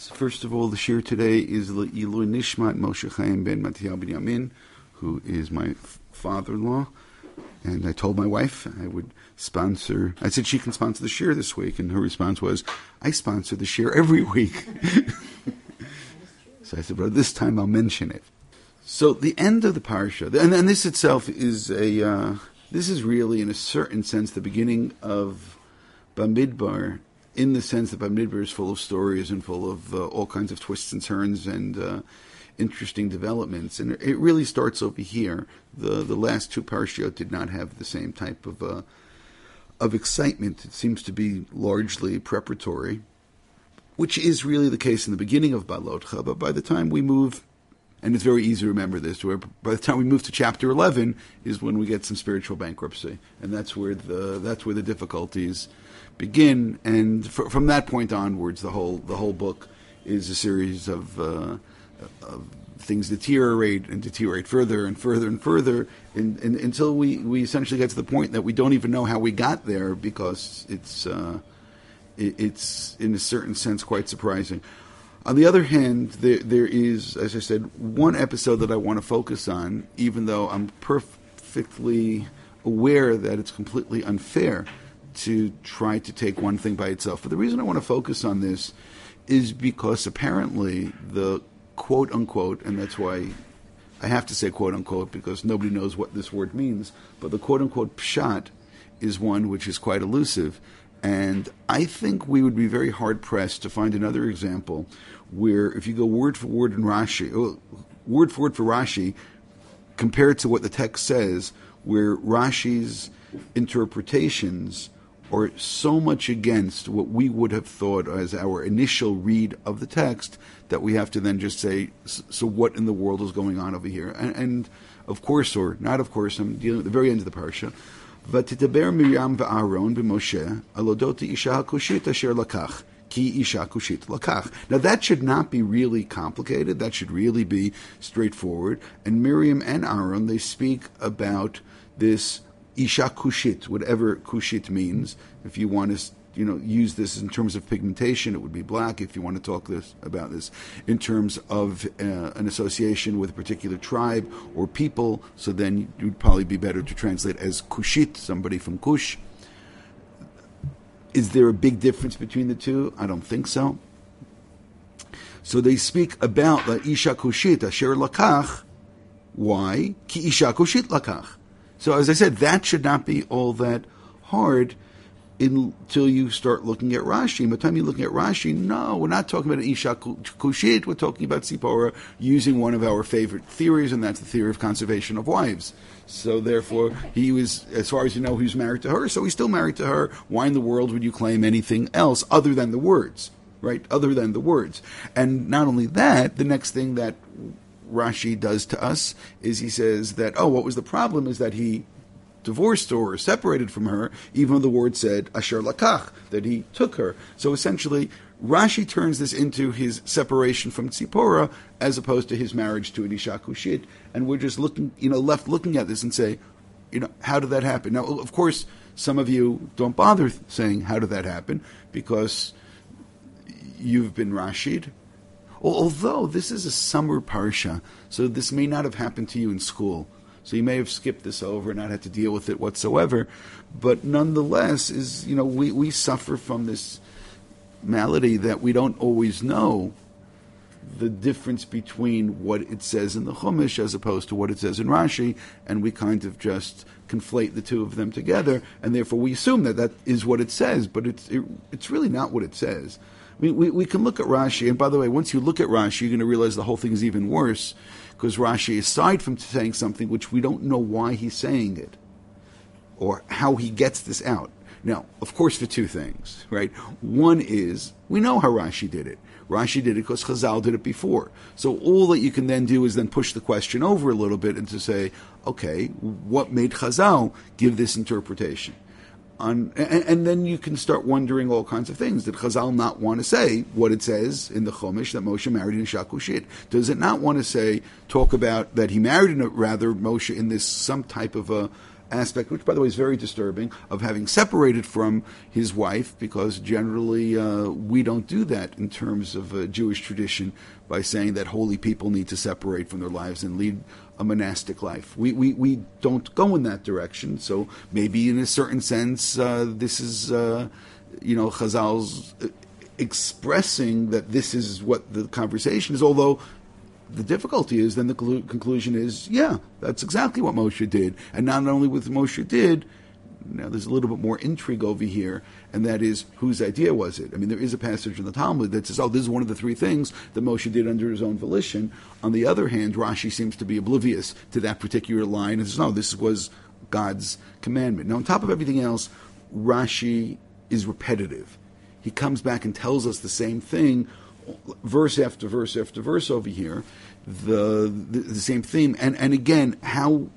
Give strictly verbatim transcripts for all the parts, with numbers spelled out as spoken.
Shabbos. First of all, the shir today is L'ilui Nishmat Moshe Chaim ben Mattiyahu ben Yamin, who is my f- father-in-law. And I told my wife I would sponsor. I said she can sponsor the shir this week, and her response was, "I sponsor the shir every week." So I said, "But this time I'll mention it." So the end of the parsha, and, and this itself is a. Uh, this is really, in a certain sense, the beginning of Bamidbar. In the sense that Bamidbar is full of stories and full of uh, all kinds of twists and turns and uh, interesting developments. And it really starts over here. The the last two parashiot did not have the same type of uh, of excitement. It seems to be largely preparatory, which is really the case in the beginning of Balotcha. But by the time we move, and it's very easy to remember this, where by the time we move to chapter eleven is when we get some spiritual bankruptcy. And that's where the that's where the difficulties begin, and f- from that point onwards, the whole the whole book is a series of, uh, of things deteriorate and deteriorate further and further and further, in, in, until we, we essentially get to the point that we don't even know how we got there, because it's uh, it, it's in a certain sense quite surprising. On the other hand, there there is, as I said, one episode that I want to focus on, even though I'm perfectly aware that it's completely unfair to try to take one thing by itself. But the reason I want to focus on this is because apparently the quote-unquote, and that's why I have to say quote-unquote because nobody knows what this word means, but the quote-unquote pshat is one which is quite elusive. And I think we would be very hard-pressed to find another example where if you go word for word in Rashi, oh, word for word for Rashi, compared to what the text says, where Rashi's interpretations or so much against what we would have thought as our initial read of the text that we have to then just say, so what in the world is going on over here? And, and of course, or not of course, I'm dealing at the very end of the parsha. V'titeber Miriam v'Aaron b'Moshe alodot isha kushit asher lakach ki isha kushit lakach. Now that should not be really complicated. That should really be straightforward. And Miriam and Aaron, they speak about this Isha Kushit, whatever Kushit means. If you want to, you know, use this in terms of pigmentation, it would be black. If you want to talk this about this in terms of uh, an association with a particular tribe or people, so then it would probably be better to translate as Kushit, somebody from Kush. Is there a big difference between the two? I don't think so. So they speak about the Isha Kushit, Asher Lakach. Why? Ki Isha Kushit Lakach. So as I said, that should not be all that hard until you start looking at Rashi. By the time you're looking at Rashi, no, we're not talking about an Isha Kushit, we're talking about Tzipora using one of our favorite theories, and that's the theory of conservation of wives. So therefore, he was, as far as you know, he was married to her, so he's still married to her. Why in the world would you claim anything else other than the words, right? Other than the words. And not only that, the next thing that Rashi does to us is he says that, oh, what was the problem is that he divorced or separated from her, even though the word said asher lakach, that he took her. So essentially, Rashi turns this into his separation from Tzipora as opposed to his marriage to an Isha Kushit, and we're just looking, you know, left looking at this and say, you know, how did that happen? Now, of course, some of you don't bother saying how did that happen because you've been Rashi'd. Although this is a summer parsha, so this may not have happened to you in school. So you may have skipped this over and not had to deal with it whatsoever. But nonetheless, is you know we, we suffer from this malady that we don't always know the difference between what it says in the Chumash as opposed to what it says in Rashi, and we kind of just conflate the two of them together, and therefore we assume that that is what it says, but it's it, it's really not what it says. I mean, we, we can look at Rashi, and by the way, once you look at Rashi, you're going to realize the whole thing is even worse, because Rashi, aside from saying something which we don't know why he's saying it, or how he gets this out. Now, of course, for two things, right? One is, we know how Rashi did it. Rashi did it because Chazal did it before. So all that you can then do is then push the question over a little bit and to say, okay, what made Chazal give this interpretation? On, and, and then you can start wondering all kinds of things. Did Chazal not want to say what it says in the Chumash that Moshe married in Isha Kushit? Does it not want to say, talk about that he married in a, rather Moshe in this some type of a aspect, which, by the way, is very disturbing, of having separated from his wife, because generally uh, we don't do that in terms of uh, Jewish tradition by saying that holy people need to separate from their lives and lead a monastic life. We we, we don't go in that direction, so maybe in a certain sense uh, this is, uh, you know, Chazal's expressing that this is what the conversation is, although the difficulty is, then the conclusion is, yeah, that's exactly what Moshe did. And not only what Moshe did, now there's a little bit more intrigue over here, and that is, whose idea was it? I mean, there is a passage in the Talmud that says, oh, this is one of the three things that Moshe did under his own volition. On the other hand, Rashi seems to be oblivious to that particular line and says, no, this was God's commandment. Now, on top of everything else, Rashi is repetitive. He comes back and tells us the same thing verse after verse after verse over here, the, the the same theme, and and again, how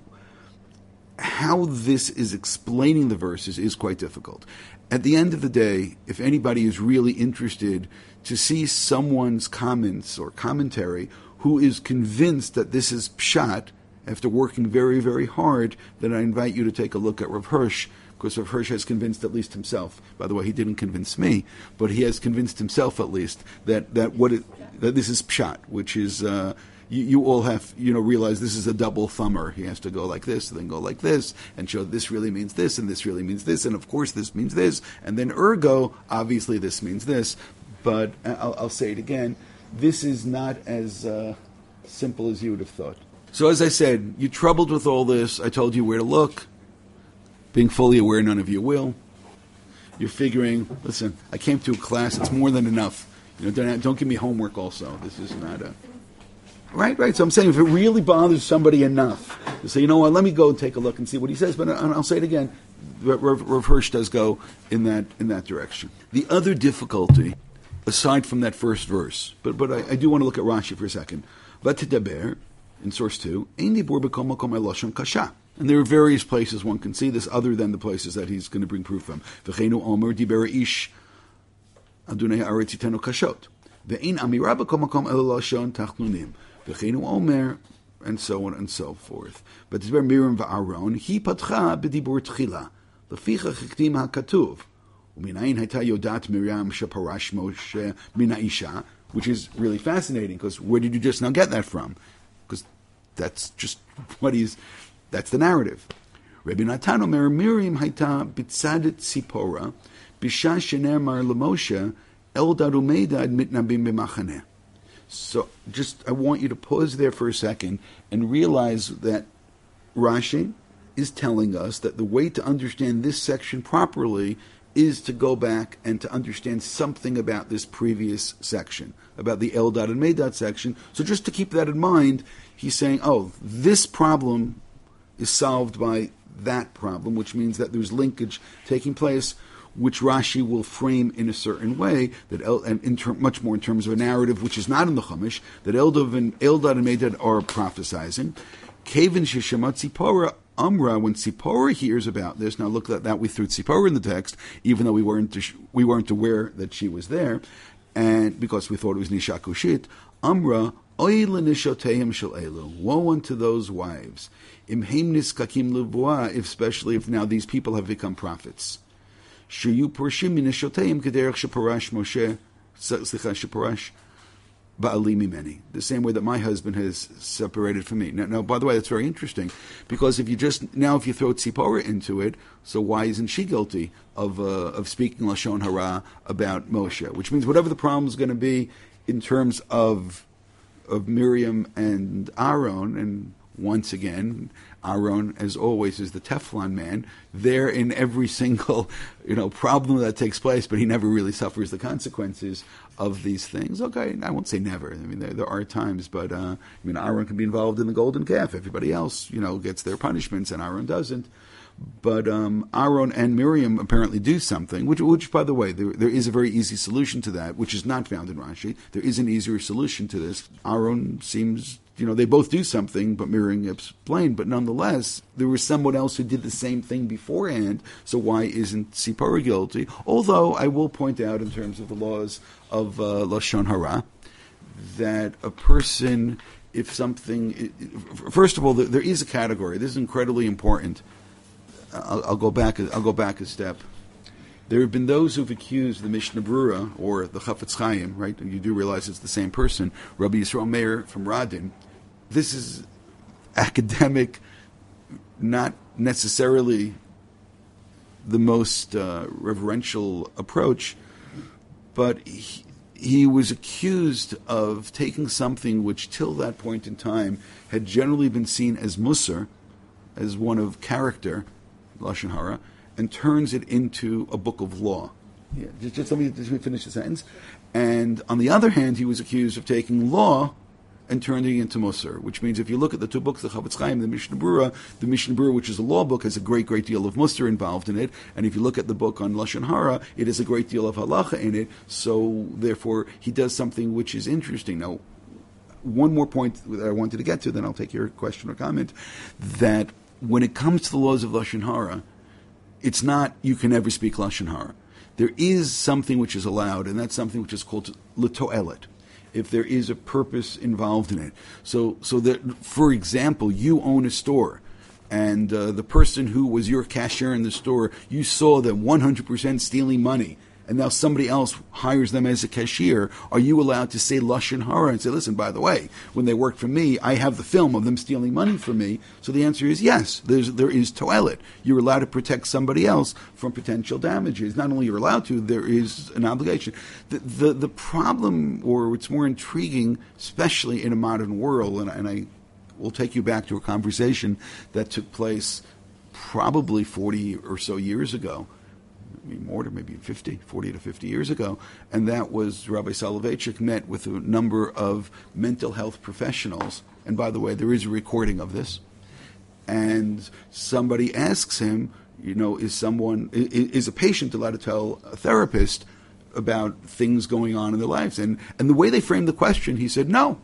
how this is explaining the verses is quite difficult. At the end of the day, if anybody is really interested to see someone's comments or commentary who is convinced that this is pshat after working very, very hard, then I invite you to take a look at Rav Hirsch, because Rav Hirsch has convinced at least himself. By the way, he didn't convince me, but he has convinced himself at least that, that what it, that this is pshat, which is uh, you, you all have you know realize this is a double thumber. He has to go like this, and then go like this, and show this really means this, and this really means this, and of course this means this, and then ergo, obviously this means this. But I'll, I'll say it again: this is not as uh, simple as you would have thought. So as I said, you're troubled with all this. I told you where to look. Being fully aware none of you will. You're figuring, listen, I came to a class, it's more than enough. You know, don't, don't give me homework also. This is not a... Right, right. So I'm saying if it really bothers somebody enough to say, you know what, let me go and take a look and see what he says. But I'll say it again, Rav, Rav Hirsch does go in that in that direction. The other difficulty, aside from that first verse, but but I, I do want to look at Rashi for a second. V'tidaber, in source two, ein dibur b'kol makom lashon kasha. And there are various places one can see this, other than the places that he's going to bring proof from. V'cheinu omer diber ish adonai haaretz yitenu kashot. Ve'ein amira b'kol makom ela lashon tachnunim. V'cheinu omer, and so on and so forth. But diber Miriam v'Aaron, he patcha b'dibur tchila. Leficha chiktim ha'katuv. U'minayin hayta yodat Miriam sheparash Moshe min ha'isha, which is really fascinating, because where did you just now get that from? Because that's just what he's... That's the narrative. Rabbi Natan Omer Miriam Haita Bitzadet Tzipora Bisha Shenemar Lemoshe Eldad Umeidad Mitnabim B'Machaneh. So, just I want you to pause there for a second and realize that Rashi is telling us that the way to understand this section properly is to go back and to understand something about this previous section, about the Eldad and Meidad section. So, just to keep that in mind, he's saying, oh, this problem is solved by that problem, which means that there's linkage taking place, which Rashi will frame in a certain way, that El, and in ter, much more in terms of a narrative, which is not in the Chumash, that Eldad and, Eldad and Meidad are prophesizing. Kevin Sheshemat Tzipora Amra, when Tzipora hears about this, now look at that, we threw Tzipora in the text, even though we weren't we weren't aware that she was there, and because we thought it was Nisha Kushit, Amra, Oy l'nishoteim shel elu, woe unto those wives, imheim niskakim levuah, especially if now these people have become prophets. Sheyu porshim minishoteim kederech sheparash Moshe, slicha sheparash ba'ali mimeni. The same way that my husband has separated from me. Now, now, by the way, that's very interesting, because if you just, now if you throw Tzipora into it, so why isn't she guilty of uh, of speaking Lashon Hara about Moshe? Which means whatever the problem is going to be in terms of of Miriam and Aaron, and once again, Aaron, as always, is the Teflon man. There in every single, you know, problem that takes place, but he never really suffers the consequences of these things. Okay, I won't say never. I mean, there, there are times, but uh, I mean, Aaron can be involved in the golden calf. Everybody else, you know, gets their punishments, and Aaron doesn't. But um, Aaron and Miriam apparently do something, which, which by the way, there, there is a very easy solution to that, which is not found in Rashi. There is an easier solution to this. Aaron seems, you know, they both do something, but Miriam explained. But nonetheless, there was someone else who did the same thing beforehand, so why isn't Tzipora guilty? Although I will point out, in terms of the laws of uh, Lashon Hara, that a person, if something, first of all, there is a category, this is incredibly important, I'll, I'll go back. I'll go back a step. There have been those who've accused the Mishnah Berurah or the Chafetz Chaim, right? You do realize it's the same person, Rabbi Yisrael Meir from Radin. This is academic, not necessarily the most uh, reverential approach, but he, he was accused of taking something which till that point in time had generally been seen as Musar, as one of character, Lashon Hara, and turns it into a book of law. Yeah, just, just let me just let me finish the sentence. And on the other hand, he was accused of taking law and turning it into Musar, which means if you look at the two books, the Chafetz Chaim, the Mishnah Berurah, the Mishnah Berurah, which is a law book, has a great, great deal of Musar involved in it. And if you look at the book on Lashon Hara, it has a great deal of halacha in it. So therefore, he does something which is interesting. Now, one more point that I wanted to get to, then I'll take your question or comment, that when it comes to the laws of Lashon Hara, it's not you can never speak Lashon Hara. There is something which is allowed, and that's something which is called l'to'elet, if there is a purpose involved in it. So, so that, for example, you own a store, and uh, the person who was your cashier in the store, you saw them one hundred percent stealing money, and now somebody else hires them as a cashier. Are you allowed to say Lashon Hara and say, listen, by the way, when they worked for me, I have the film of them stealing money from me? So the answer is yes, there's, there is to'elet. You're allowed to protect somebody else from potential damages. Not only you're allowed to, there is an obligation. The, the, the problem, or what's more intriguing, especially in a modern world, and, and I will take you back to a conversation that took place probably forty or so years ago, more to maybe fifty, forty to fifty years ago, and that was Rabbi Soloveitchik met with a number of mental health professionals, and by the way, there is a recording of this, and somebody asks him, you know, is someone, is a patient allowed to tell a therapist about things going on in their lives? And and the way they framed the question, he said, no.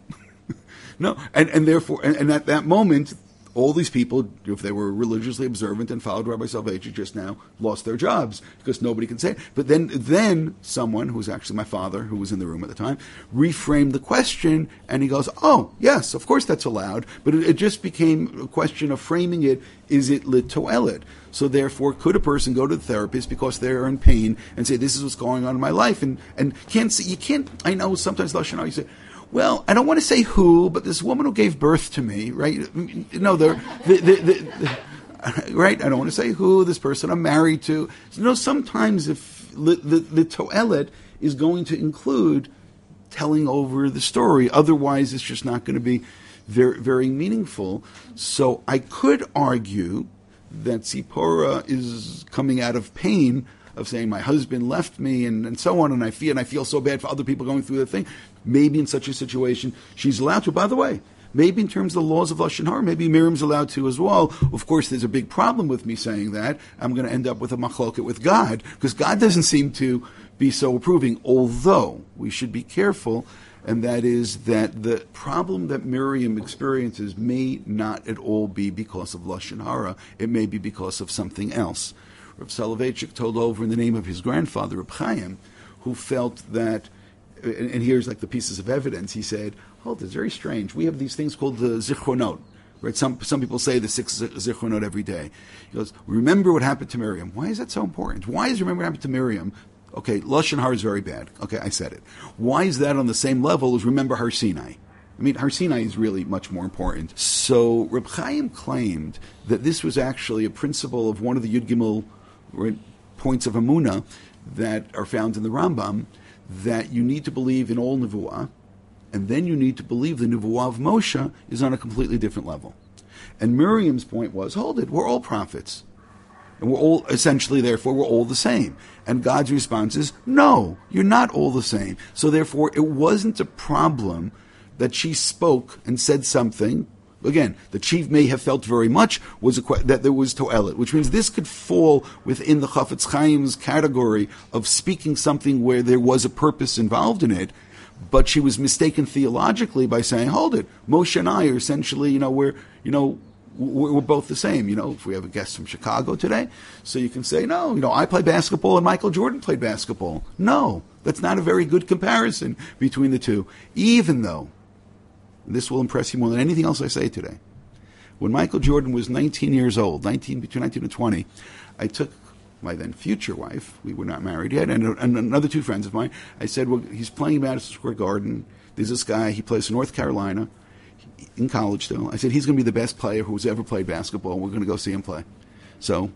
no, and, and therefore, and, and at that moment, all these people, if they were religiously observant and followed Rabbi Soloveitchik just now, lost their jobs because nobody can say it. But then, then someone, who was actually my father, who was in the room at the time, reframed the question, and he goes, oh, yes, of course that's allowed. But it, it just became a question of framing it, is it l'to'elet? So therefore, could a person go to the therapist because they're in pain and say, this is what's going on in my life? And, and can't see, you can't, I know sometimes, Lashon Hara, you say, well, I don't want to say who, but this woman who gave birth to me, right? No, the, the, the, the right? I don't want to say who, this person I'm married to. You know, sometimes if the, the, the to'elet is going to include telling over the story, otherwise it's just not going to be very, very meaningful. So I could argue that Tzipora is coming out of pain of saying my husband left me and, and so on, and I feel and I feel so bad for other people going through the thing. Maybe in such a situation she's allowed to. By the way, maybe in terms of the laws of Lashon Hara, maybe Miriam's allowed to as well. Of course, there's a big problem with me saying that. I'm going to end up with a machloket with God, because God doesn't seem to be so approving, although we should be careful, and that is that the problem that Miriam experiences may not at all be because of Lashon Hara. It may be because of something else. Reb Soloveitchik told over in the name of his grandfather, Reb Chaim, who felt that, and, and here's like the pieces of evidence, he said, oh, it's very strange. We have these things called the zichronot, right? Some some people say the six zichronot every day. He goes, remember what happened to Miriam. Why is that so important? Why is remember what happened to Miriam? Okay, Lashon Hara is very bad. Okay, I said it. Why is that on the same level as remember Har Sinai? I mean, Har Sinai is really much more important. So Reb Chaim claimed that this was actually a principle of one of the Yud Gimel points of Emunah that are found in the Rambam, that you need to believe in all Nevuah, and then you need to believe the Nevuah of Moshe is on a completely different level. And Miriam's point was, hold it, we're all prophets. And we're all, essentially, therefore, we're all the same. And God's response is, no, you're not all the same. So therefore, it wasn't a problem that she spoke and said something. Again, the chief may have felt very much was a que- that there was to'elet, which means this could fall within the Chafetz Chaim's category of speaking something where there was a purpose involved in it, but she was mistaken theologically by saying, hold it, Moshe and I are essentially, you know, we're, you know, we're, we're both the same. You know, if we have a guest from Chicago today, so you can say, no, you know, I play basketball and Michael Jordan played basketball. No, that's not a very good comparison between the two, even though, this will impress you more than anything else I say today, When Michael Jordan was nineteen years old, nineteen between nineteen and twenty, I took my then future wife, we were not married yet, and, and another two friends of mine. I said, well, he's playing Madison Square Garden. There's this guy, he plays for North Carolina, in college still. I said, he's going to be the best player who's ever played basketball. We're going to go see him play. So,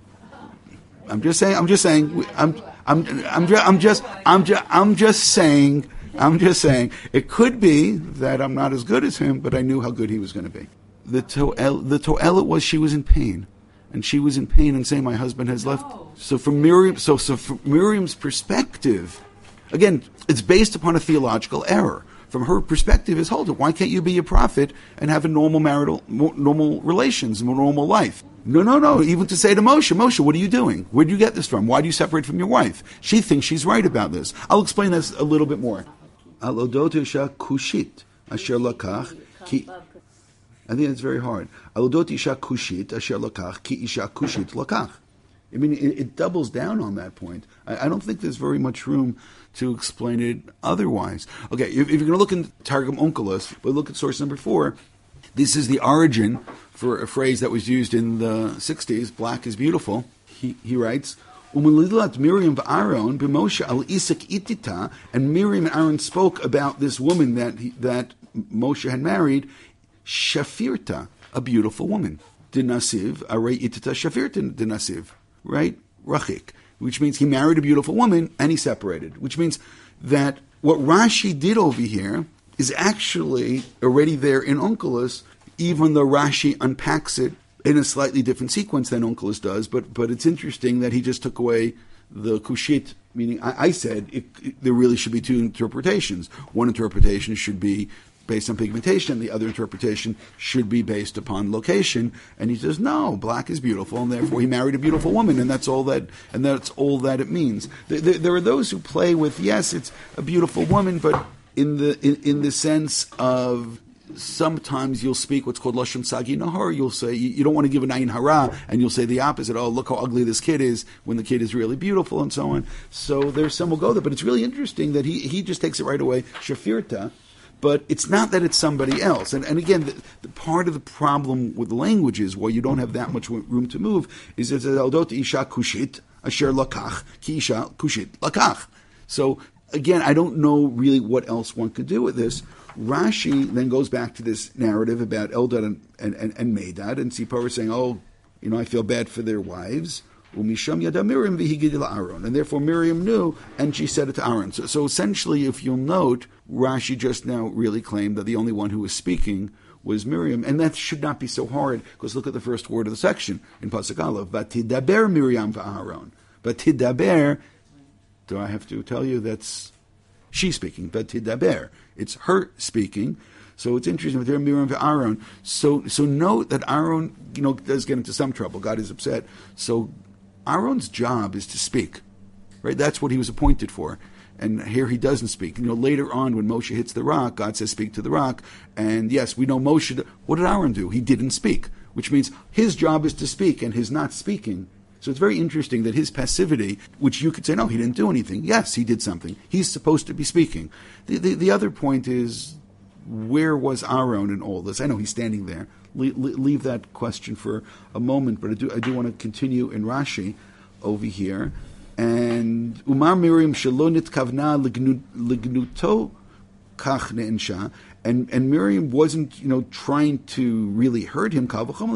I'm just saying, I'm just saying, I'm, I'm, I'm, just, I'm just, I'm just, I'm just saying, I'm just saying, it could be that I'm not as good as him, but I knew how good he was going to be. The to'el, the to'elet was she was in pain. And she was in pain and saying, my husband has left. So from Miriam, so, so from Miriam's perspective, again, it's based upon a theological error. From her perspective is, hold it, why can't you be a prophet and have a normal marital, normal relations, normal life? No, no, no. Even to say to Moshe, Moshe, what are you doing? Where do you get this from? Why do you separate from your wife? She thinks she's right about this. I'll explain this a little bit more. Al odot isha kushit asher lakach ki. I think it's very hard. Alodot isha kushit asher lakach ki isha kushit lakach. I mean, it, it doubles down on that point. I, I don't think there's very much room to explain it otherwise. Okay, if, if you're going to look in Targum Onkelos, but look at source number four. This is the origin for a phrase that was used in the sixties. Black is beautiful. He, he writes, Umelilat Miriam v'Aaron b'Moshe al Isak itita, and Miriam and Aaron spoke about this woman that he, that Moshe had married. Shafirta, a beautiful woman. Dinasiv, arei itita shafirta dinasiv, right? Rachik, which means he married a beautiful woman and he separated, which means that what Rashi did over here is actually already there in Onkelos, even though Rashi unpacks it in a slightly different sequence than Onkelos does, but but it's interesting that he just took away the kushit, meaning I, I said it, it, there really should be two interpretations. One interpretation should be based on pigmentation, the other interpretation should be based upon location. And he says, no, black is beautiful, and therefore he married a beautiful woman, and that's all that, and that's all that it means. There, there, there are those who play with, yes, it's a beautiful woman, but in the in, in the sense of sometimes you'll speak what's called lashon sagi nahar. You'll say you, you don't want to give an ayin hara, and you'll say the opposite. Oh, look how ugly this kid is when the kid is really beautiful, and so on. So there's some will go there, but it's really interesting that he he just takes it right away. Shafirta. But it's not that it's somebody else. And, and again, the, the part of the problem with the languages, where you don't have that much room to move, is that Aldot Isha Kushit, Asher Lakach, Ki Isha Kushit Lakach. So, again, I don't know really what else one could do with this. Rashi then goes back to this narrative about Eldad and, and, and, and Medad, and Tzipora is saying, oh, you know, I feel bad for their wives. Umisham yada Miriam v'higid Aaron, and therefore Miriam knew, and she said it to Aaron. So, so essentially, if you'll note, Rashi just now really claimed that the only one who was speaking was Miriam, and that should not be so hard, because look at the first word of the section in Pasuk Aleph, Vatidaber Miriam v'Aaron. Vatidaber, do I have to tell you that's she speaking? Vatidaber, it's her speaking. So it's interesting, Miriam v'Aaron. So, so note that Aaron, you know, does get into some trouble. God is upset. So Aaron's job is to speak, right? That's what he was appointed for. And here he doesn't speak. You know, later on when Moshe hits the rock, God says, speak to the rock. And yes, we know Moshe, what did Aaron do? He didn't speak, which means his job is to speak and his not speaking. So it's very interesting that his passivity, which you could say, no, he didn't do anything. Yes, he did something. He's supposed to be speaking. The, the, the other point is, where was Aaron in all this? I know he's standing there. Le- leave that question for a moment, but I do I do want to continue in Rashi over here. And Umar Miriam Shalonit Kavna Lignuto Kach Ne'ensha, and and Miriam wasn't, you know, trying to really hurt him.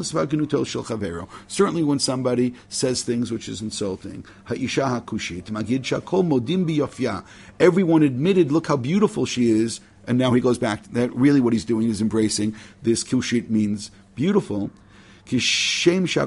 Certainly when somebody says things which is insulting. Ha'isha hakushit magid shakol modim biyofya. Everyone admitted, look how beautiful she is. And now he goes back to that. Really what he's doing is embracing this kushit means beautiful. The same way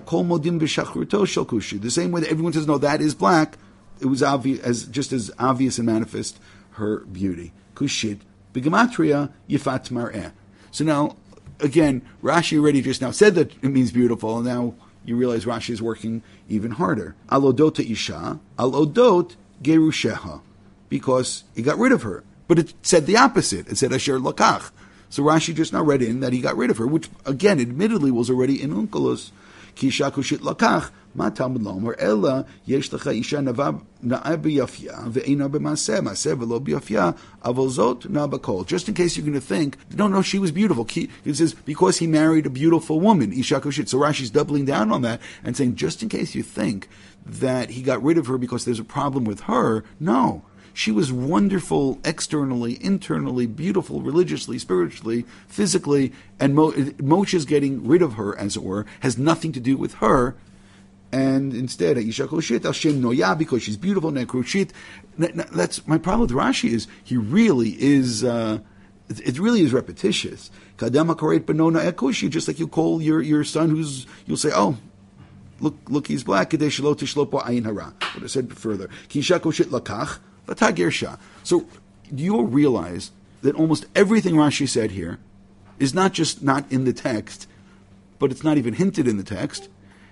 that everyone says, no, that is black, it was obvious, as just as obvious and manifest her beauty. Kushit, bigematria, yifat mar'eh. So now, again, Rashi already just now said that it means beautiful, and now you realize Rashi is working even harder. Alodot isha, alodot gerusheha, because he got rid of her. But it said the opposite. It said Asher Lakach. So Rashi just now read in that he got rid of her, which again, admittedly, was already in Onkelos. Ki isha kushit lakach, ma Talmud lomer, ella yesh lecha isha na'ah b'yafya, ve'ena b'maseh, maseh v'lo b'yafya, avol zot na b'kol. Just in case you're going to think, no, no, she was beautiful. It says, because he married a beautiful woman, isha kushit. So Rashi's doubling down on that and saying, just in case you think that he got rid of her because there's a problem with her, no. She was wonderful externally, internally, beautiful, religiously, spiritually, physically, and Mo- Moshe's getting rid of her, as it were, has nothing to do with her. And instead, Isha Koshit, Hashem Noya, because she's beautiful, Nekrushit. That's my problem with Rashi is he really is, uh, it really is repetitious. Kadama Koret Benona Ekushi, just like you call your, your son who's, you'll say, oh, look, look, he's black. Kadei Shelo Tishlopo Ayin Hara. What I said further. Kisha Koshit Lakach. So do you realize that almost everything Rashi said here is not just not in the text, but it's not even hinted in the text,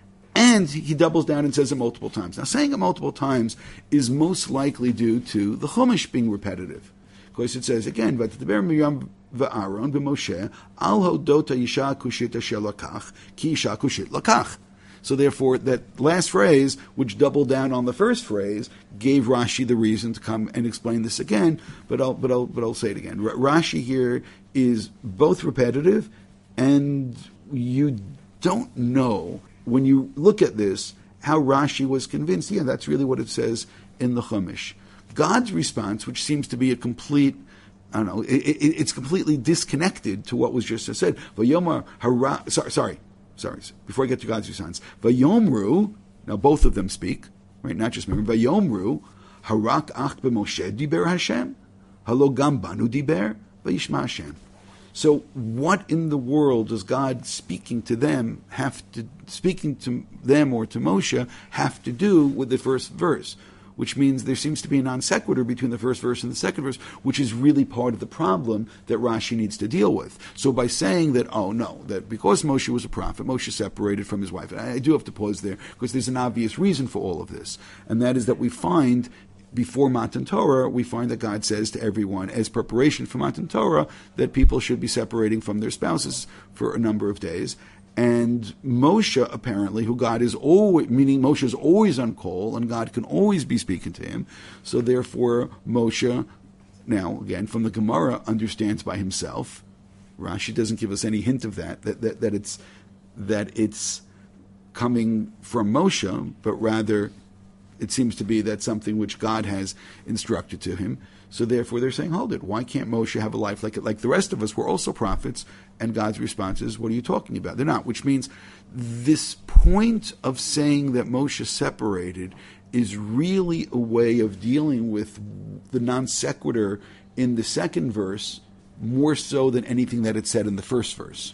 and he doubles down and says it multiple times. Now, saying it multiple times is most likely due to the Chumash being repetitive. Because it says, again, V'tidber Miriam v'Aaron v'Moshe al hodota yisha kushita shelakach ki isha kushit lakach. So therefore, that last phrase, which doubled down on the first phrase, gave Rashi the reason to come and explain this again. But I'll, but I'll, but I'll say it again. R- Rashi here is both repetitive, and you don't know when you look at this how Rashi was convinced. Yeah, that's really what it says in the Chumash. God's response, which seems to be a complete, I don't know, it, it, it's completely disconnected to what was just said. Vayomar hara, sorry, sorry. Sorry, before I get to God's response. Vayomru, now both of them speak, right? Not just remember. Vayomru, harak ach b'Moshe diber Hashem, halo gam banu diber, vayishma Hashem. So what in the world does God speaking to them have to, speaking to them or to Moshe have to do with the first verse? Which means there seems to be a non sequitur between the first verse and the second verse, which is really part of the problem that Rashi needs to deal with. So by saying that, oh no, that because Moshe was a prophet, Moshe separated from his wife. And I do have to pause there, because there's an obvious reason for all of this. And that is that we find, before Matan Torah, we find that God says to everyone, as preparation for Matan Torah, that people should be separating from their spouses for a number of days. And Moshe, apparently, who God is always, meaning Moshe is always on call, and God can always be speaking to him. So therefore, Moshe, now, again, from the Gemara, understands by himself. Rashi doesn't give us any hint of that, that, that, that it's that it's coming from Moshe, but rather it seems to be that something which God has instructed to him. So therefore they're saying, hold it, why can't Moshe have a life like it? Like the rest of us, we're also prophets, and God's response is, what are you talking about? They're not, which means this point of saying that Moshe separated is really a way of dealing with the non sequitur in the second verse more so than anything that it said in the first verse.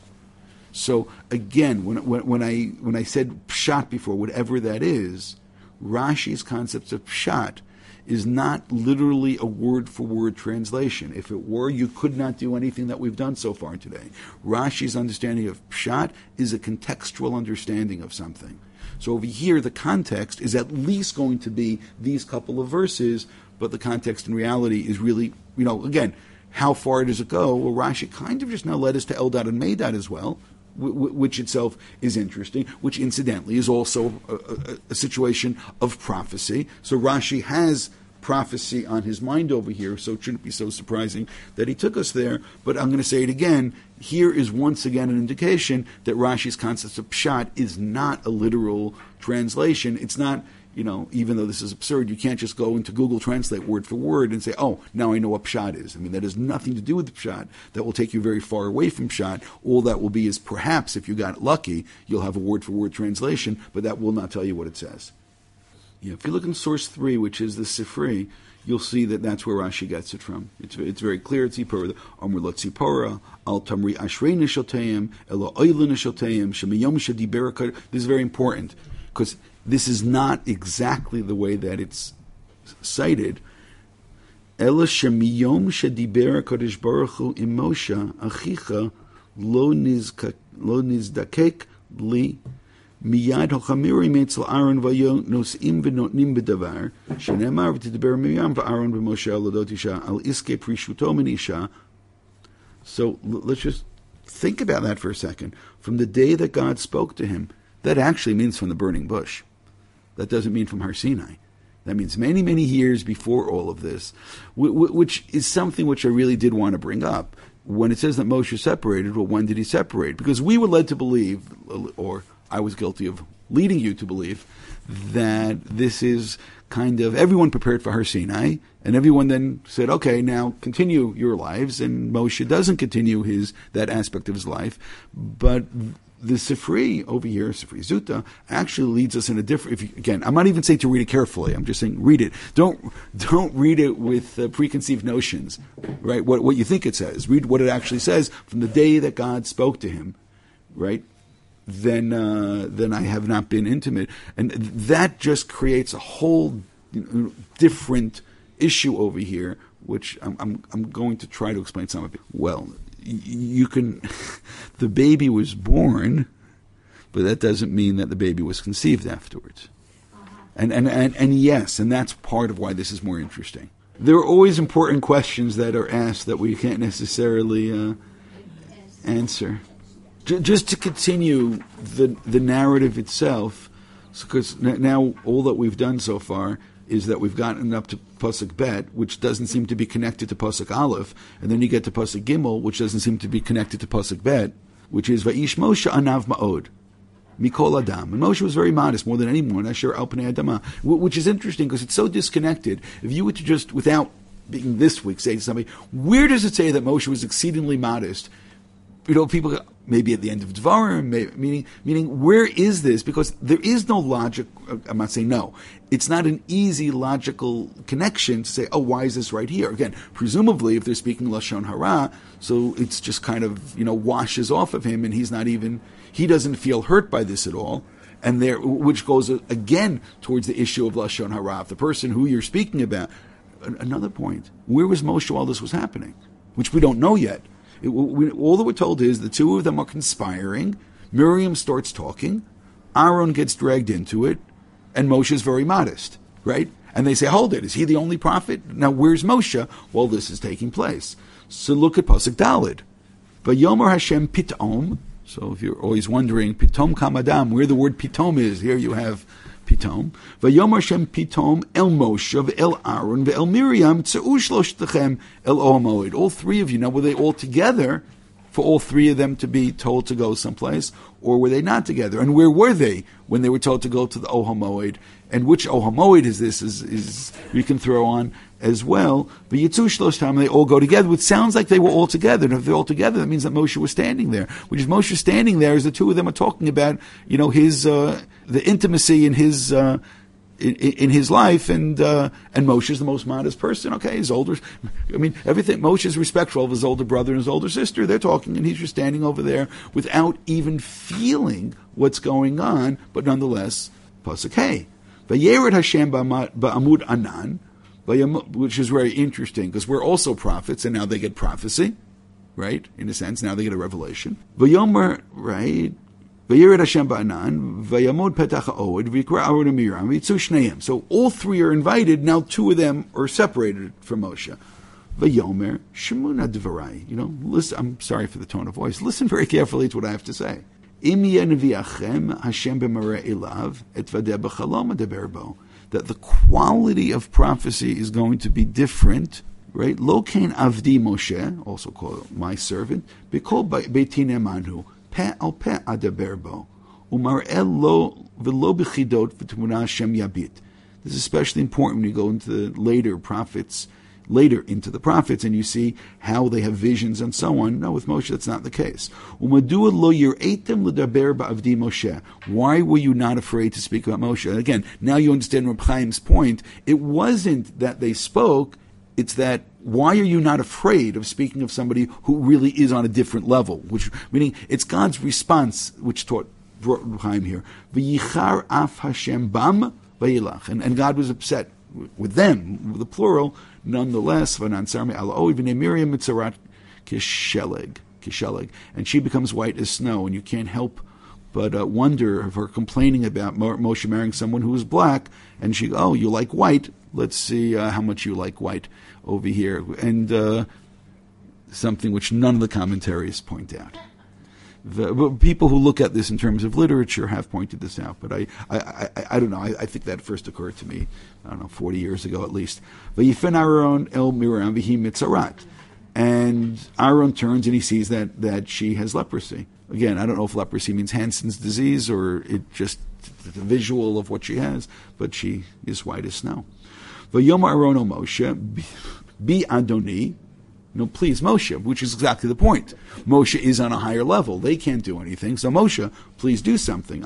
So again, when, when, when I when I said pshat before, whatever that is, Rashi's concept of pshat is not literally a word-for-word translation. If it were, you could not do anything that we've done so far today. Rashi's understanding of pshat is a contextual understanding of something. So over here, the context is at least going to be these couple of verses, but the context in reality is really, you know, again, how far does it go? Well, Rashi kind of just now led us to Eldad and Medad as well, which itself is interesting, which incidentally is also a, a, a situation of prophecy. So Rashi has prophecy on his mind over here, so it shouldn't be so surprising that he took us there. But I'm going to say it again. Here is once again an indication that Rashi's concept of pshat is not a literal translation. It's not, you know, even though this is absurd, you can't just go into Google Translate word for word and say, oh, now I know what pshat is. I mean, that has nothing to do with the pshat. That will take you very far away from pshat. All that will be is perhaps, if you got lucky, you'll have a word for word translation, but that will not tell you what it says. Yeah, if you look in source three, which is the Sifri, you'll see that that's where Rashi gets it from. It's it's very clear. It's Tzipora, Amr lo Tzipora, Al Tamri Ashrei Nishoteim, Elo Oile Nishoteim, Shemiyom Shediberakar. This is very important, because this is not exactly the way that it's cited. Ela shemiyom shediber Kadosh Baruch Hu im Moshe achicha lo nizdakek li miyad hachamiri meitzel Aaron vayo nosim v'notnim b'davar shenemar v'tidaber Miriam v'Aaron v'Moshe aladot isha al iske prishuto min isha. So let's just think about that for a second. From the day that God spoke to him, that actually means from the burning bush. That doesn't mean from Har Sinai. That means many, many years before all of this, which is something which I really did want to bring up. When it says that Moshe separated, well, when did he separate? Because we were led to believe, or I was guilty of leading you to believe, that this is kind of, everyone prepared for Har Sinai, and everyone then said, okay, now continue your lives, and Moshe doesn't continue his that aspect of his life, but the Sifri over here, Sifri Zuta, actually leads us in a different. If you, again, I'm not even saying to read it carefully. I'm just saying read it. Don't don't read it with uh, preconceived notions, right? What what you think it says. Read what it actually says from the day that God spoke to him, right? Then uh, then I have not been intimate, and that just creates a whole you know, different issue over here, which I'm, I'm I'm going to try to explain some of it. Well. You can, the baby was born, but that doesn't mean that the baby was conceived afterwards. Uh-huh. And, and, and, and yes, and that's part of why this is more interesting. There are always important questions that are asked that we can't necessarily uh, answer. J- just to continue the the narrative itself, because now all that we've done so far is that we've gotten up to Pasuk Bet, which doesn't seem to be connected to Pasuk Aleph, and then you get to Pasuk Gimel, which doesn't seem to be connected to Pasuk Bet, which is Va'ish Moshe Anav Ma'od, Mikol Adam. And Moshe was very modest, more than anyone, Asher Al Pnei Adama, which is interesting because it's so disconnected. If you were to just, without being this week, say to somebody, where does it say that Moshe was exceedingly modest? You know, people maybe at the end of Dvarim, maybe, meaning, meaning where is this? Because there is no logic. I'm not saying no. It's not an easy logical connection to say, oh, why is this right here? Again, presumably, if they're speaking Lashon Hara, so it's just kind of, you know, washes off of him, and he's not even, he doesn't feel hurt by this at all. And there, which goes again towards the issue of Lashon Hara. If the person who you're speaking about, another point, where was Moshe while this was happening? Which we don't know yet. It, we, all that we're told is the two of them are conspiring. Miriam starts talking. Aaron gets dragged into it. And Moshe is very modest, right? And they say, hold it, is he the only prophet? Now, where's Moshe while this is taking place? So look at Pasuk Daled. Vayomer Hashem pitom. So if you're always wondering, pitom kamadam, where the word pitom is, here you have pitom. Vayomer Hashem pitom el Moshe, el Aaron, el Miriam, tzeu shloshtetechem el Ohamoed. All three of you, now were they all together for all three of them to be told to go someplace, or were they not together? And where were they when they were told to go to the Ohamoed? And which Ohamoed is this? Is, is we can throw on as well. But Yitzu Shlosh Tam, they all go together, which sounds like they were all together. And if they're all together, that means that Moshe was standing there. Which is Moshe standing there as the two of them are talking about, you know, his uh, the intimacy in his uh, in, in his life, and uh, and Moshe is the most modest person. Okay, his older, I mean, everything. Moshe is respectful of his older brother and his older sister. They're talking, and he's just standing over there without even feeling what's going on. But nonetheless, pasuk hey, vayered Hashem ba'amud anan, which is very interesting because we're also prophets, and now they get prophecy, right? In a sense, now they get a revelation. Vayomer, right? Vayered Hashem ba'anan, vayamod petach ha'od, v'yikra Aaron and Miriam, v'yitzu shneim. So all three are invited. Now two of them are separated from Moshe. Vayomer shemuna dvarai. You know, listen. I'm sorry for the tone of voice. Listen very carefully to what I have to say. Im yenviachem Hashem b'mareh elav et vadeh b'chalom adaber bo. That the quality of prophecy is going to be different, right? Lo kain avdi Moshe, also called my servant, b'kol beitin emanu. Pe al pe adaber bo, umar'el lo v'lo b'chidot v'tmuna Hashem yabit. This is especially important when you go into the later prophets, later into the prophets, and you see how they have visions and so on. No, with Moshe that's not the case. Umadua lo yir'etem l'daber ba'avdi Moshe. Why were you not afraid to speak about Moshe? And again, now you understand Reb Chaim's point. It wasn't that they spoke. It's that, why are you not afraid of speaking of somebody who really is on a different level? Which, meaning, it's God's response, which taught Chaim here. V'yichar af Hashem bam v'yilach. And, and God was upset with them, with the plural. Nonetheless, v'nansarme ala'oi v'nei Miriam mitzarat kisheleg, kisheleg. And she becomes white as snow, and you can't help but uh, wonder of her complaining about Moshe marrying someone who is black, and she, oh, you like white? Let's see uh, how much you like white over here. And uh, something which none of the commentaries point out. The, people who look at this in terms of literature have pointed this out, but I, I, I, I don't know. I, I think that first occurred to me, I don't know, forty years ago at least. V'yifen Aaron el Miriam v'hi mitzarat, and Aaron turns and he sees that that she has leprosy. Again, I don't know if leprosy means Hansen's disease or it just the visual of what she has, but she is white as snow. V'yom Aaron el Moshe bi Adoni. No, please, Moshe, which is exactly the point. Moshe is on a higher level. They can't do anything. So Moshe, please do something.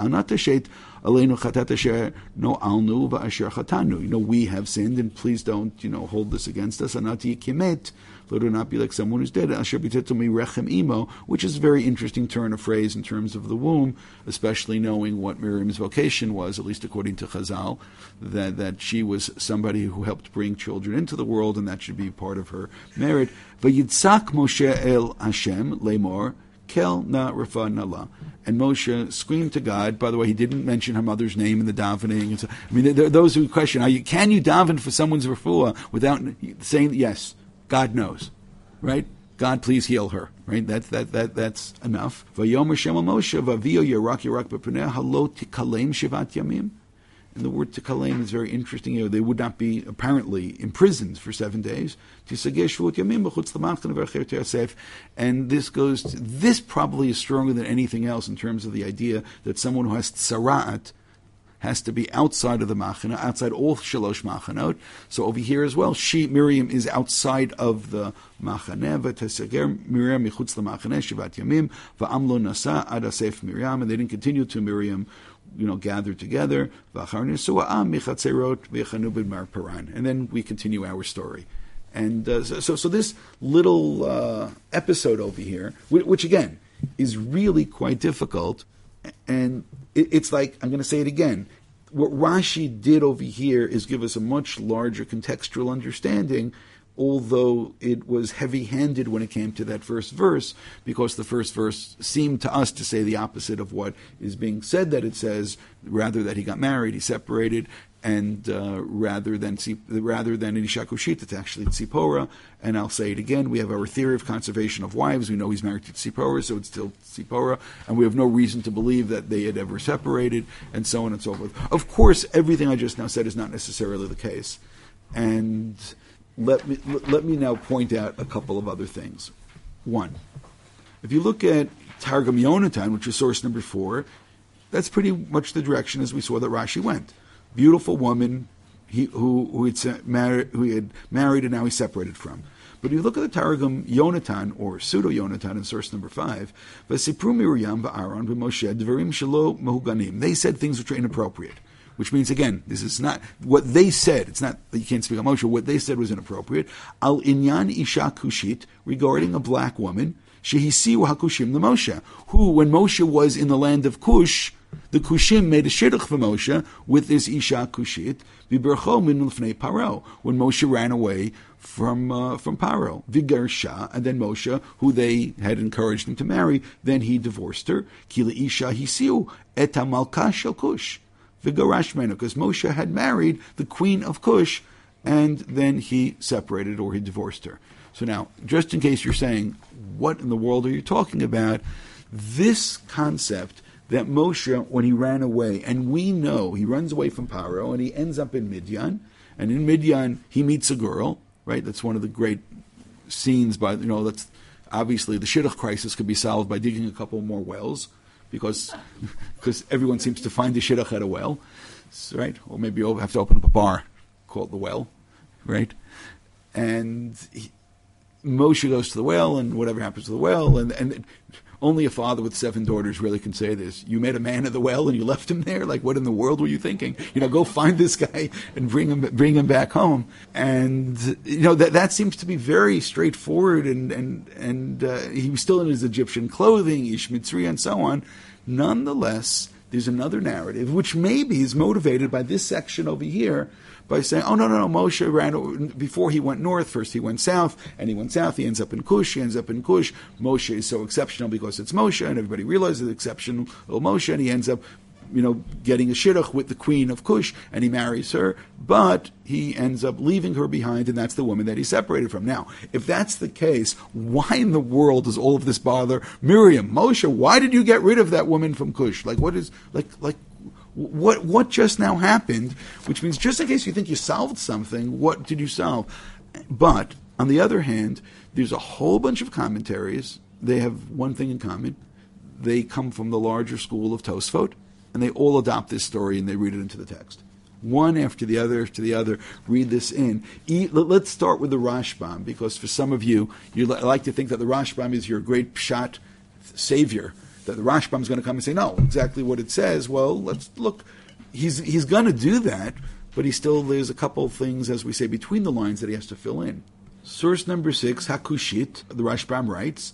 You know, we have sinned, and please don't, you know, hold this against us. Let her not be like someone who's dead. Which is a very interesting turn of phrase in terms of the womb, especially knowing what Miriam's vocation was, at least according to Chazal, that, that she was somebody who helped bring children into the world, and that should be part of her merit. Vayitzak Moshe el Hashem lemor kel na rafa nala. And Moshe screamed to God. By the way, he didn't mention her mother's name in the davening. And so, I mean, there are those who question, are you, can you daven for someone's refuah without saying yes? God knows, right? God, please heal her, right? That's that that that's enough. Vayomer Shem Moshe vavio yerak yerak b'pnei halo tikalem shivat yamim. And the word tikalem is very interesting. You know, they would not be apparently imprisoned for seven days. And this goes. To, this probably is stronger than anything else in terms of the idea that someone who has tsara'at has to be outside of the machana, outside all shalosh machanot. So over here as well, she, Miriam, is outside of the machane. V'tesager Miriam michutz l'machane shivat yamim va'amlo nasa ad asef Miriam, and they didn't continue to Miriam, you know, gathered together. V'achar nesua'am michatzerot v'yachanu b'mar paran, and then we continue our story. And uh, so, so this little uh, episode over here, which again is really quite difficult. And it's like, I'm going to say it again, what Rashi did over here is give us a much larger contextual understanding, although it was heavy-handed when it came to that first verse, because the first verse seemed to us to say the opposite of what is being said that it says, rather that he got married, he separated, and uh, rather than rather than in Isha Kushit, it's actually Tzipora. And I'll say it again, we have our theory of conservation of wives. We know he's married to Tzipora, so it's still Tzipora, and we have no reason to believe that they had ever separated, and so on and so forth. Of course, everything I just now said is not necessarily the case. And let me let me now point out a couple of other things. One, if you look at Targum Yonatan, which is source number four, that's pretty much the direction as we saw that Rashi went. Beautiful woman he, who who had married, who had married and now he's separated from. But if you look at the Targum Yonatan, or pseudo Yonatan in source number five, V'sipru Miriam v'Aaron v'Moshe dvarim shelo mehuganim. They said things which are inappropriate. Which means, again, this is not what they said. It's not that you can't speak on Moshe. What they said was inappropriate. Al inyan isha kushit, regarding a black woman, shehisiu hakushim the Moshe, who, when Moshe was in the land of Cush, the Kushim made a shidduch for Moshe with this isha kushit, v'bercho min l'fnei Paro, when Moshe ran away from uh, from Paro, v'gersha, and then Moshe, who they had encouraged him to marry, then he divorced her. Ki leisha hisiu et hamalka shel Kush. Because Moshe had married the queen of Cush, and then he separated or he divorced her. So now, just in case you're saying, what in the world are you talking about? This concept that Moshe, when he ran away, and we know he runs away from Paro, and he ends up in Midian, and in Midian he meets a girl, right? That's one of the great scenes by, you know, that's obviously the shidduch crisis could be solved by digging a couple more wells. Because because everyone seems to find the shidduch at a well, right? Or maybe you'll have to open up a bar called the Well, right? And he, Moshe goes to the well, and whatever happens to the well, and, and only a father with seven daughters really can say this. You met a man at the well and you left him there? Like, what in the world were you thinking? You know, go find this guy and bring him bring him back home. And, you know, that that seems to be very straightforward, and, and, and uh, he was still in his Egyptian clothing, Ish Mitzri, and so on. Nonetheless, there's another narrative, which maybe is motivated by this section over here, by saying, oh, no, no, no, Moshe ran, before he went north, first he went south, and he went south, he ends up in Cush, he ends up in Cush. Moshe is so exceptional because it's Moshe, and everybody realizes it's exceptional Moshe, and he ends up you know, getting a shidduch with the queen of Cush, and he marries her, but he ends up leaving her behind, and that's the woman that he separated from. Now, if that's the case, why in the world does all of this bother Miriam? Moshe, why did you get rid of that woman from Cush? Like, what is, like, like, what, what just now happened? Which means, just in case you think you solved something, what did you solve? But, on the other hand, there's a whole bunch of commentaries. They have one thing in common. They come from the larger school of Tosfot, and they all adopt this story and they read it into the text. One after the other after the other, read this in. Let's start with the Rashbam, because for some of you, you like to think that the Rashbam is your great pshat savior, that the Rashbam is going to come and say, no, exactly what it says. Well, let's look. He's he's going to do that, but he still, there's a couple of things, as we say, between the lines that he has to fill in. Source number six, Hakushit, the Rashbam writes,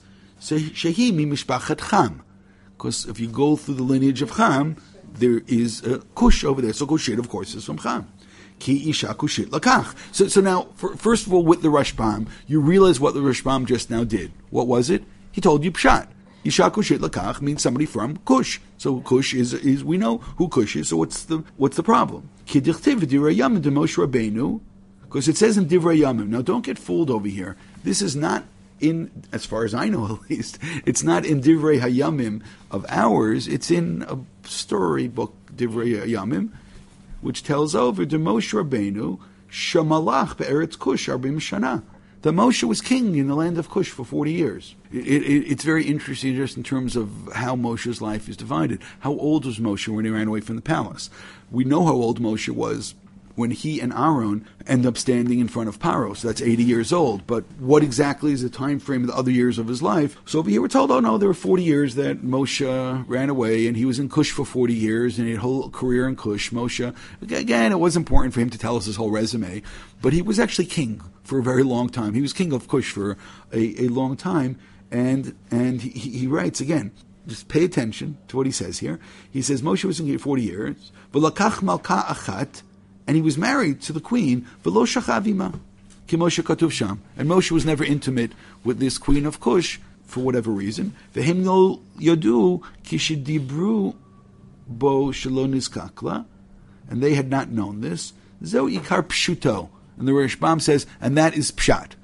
Shehi mi mishpachat Cham. Because if you go through the lineage of Cham, there is a Cush over there. So Kushit, of course, is from Cham. Ki isha Kushit lakach. So, so now, for, first of all, with the Rashbam, you realize what the Rashbam just now did. What was it? He told you pshat. Isha Kushit lakach means somebody from Cush. So Cush is, is we know who Cush is. So what's the what's the problem? Ki dichtiv v'divrei yamim de Moshe Rabbeinu. Because it says in Divrei Yamim. Now, don't get fooled over here. This is not in, as far as I know at least, it's not in Divrei Hayamim of ours. It's in a story book, Divrei Hayamim, which tells over to Moshe Rabbeinu, Shamalach be'eretz Kush arbim shana. That Moshe was king in the land of Cush for forty years. It, it, it's very interesting just in terms of how Moshe's life is divided. How old was Moshe when he ran away from the palace? We know how old Moshe was when he and Aaron end up standing in front of Paro. So that's eighty years old. But what exactly is the time frame of the other years of his life? So over here we're told, oh no, there were forty years that Moshe ran away, and he was in Cush for forty years, and he had a whole career in Cush. Moshe, again, it was important for him to tell us his whole resume, but he was actually king for a very long time. He was king of Cush for a, a long time, and and he, he writes, again, just pay attention to what he says here. He says, Moshe was in here forty years, v'lakach malka achat, and he was married to the queen, v'lo shachavima, ki Moshe katuv sham. And Moshe was never intimate with this queen of Cush for whatever reason. V'hem lo yodu ki shedibru bo shelo nizkakla, and they had not known this. Zeu ikar pshuto, and the Rashbam says, and that is pshat.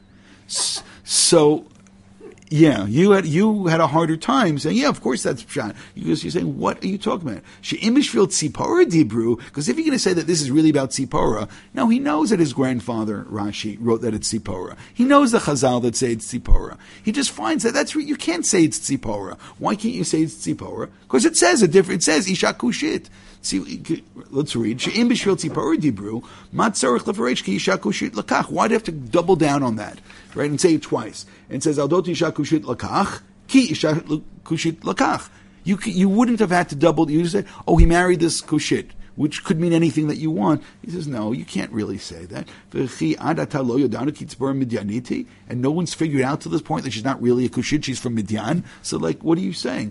So, yeah, you had you had a harder time saying, yeah, of course that's pshat. Because you're saying, what are you talking about? She'imishvil tzipora dibru, because if you're going to say that this is really about tzipora, no, he knows that his grandfather, Rashi, wrote that it's tzipora. He knows the chazal that say it's tzipora. He just finds that that's, you can't say it's tzipora. Why can't you say it's tzipora? Because it says a different, it says isha kushit. See, let's read. She'im b'shvil tzipora dibru, mat tzarich lefaresh ki isha kushit lakach. Why do you have to double down on that? Right, and say it twice. And says, Aldot isha kushit lakach, ki isha kushit lakach. You you wouldn't have had to double, you just said, oh, he married this kushit, which could mean anything that you want. He says, no, you can't really say that. And no one's figured out to this point that she's not really a kushit, she's from Midian. So, like, what are you saying?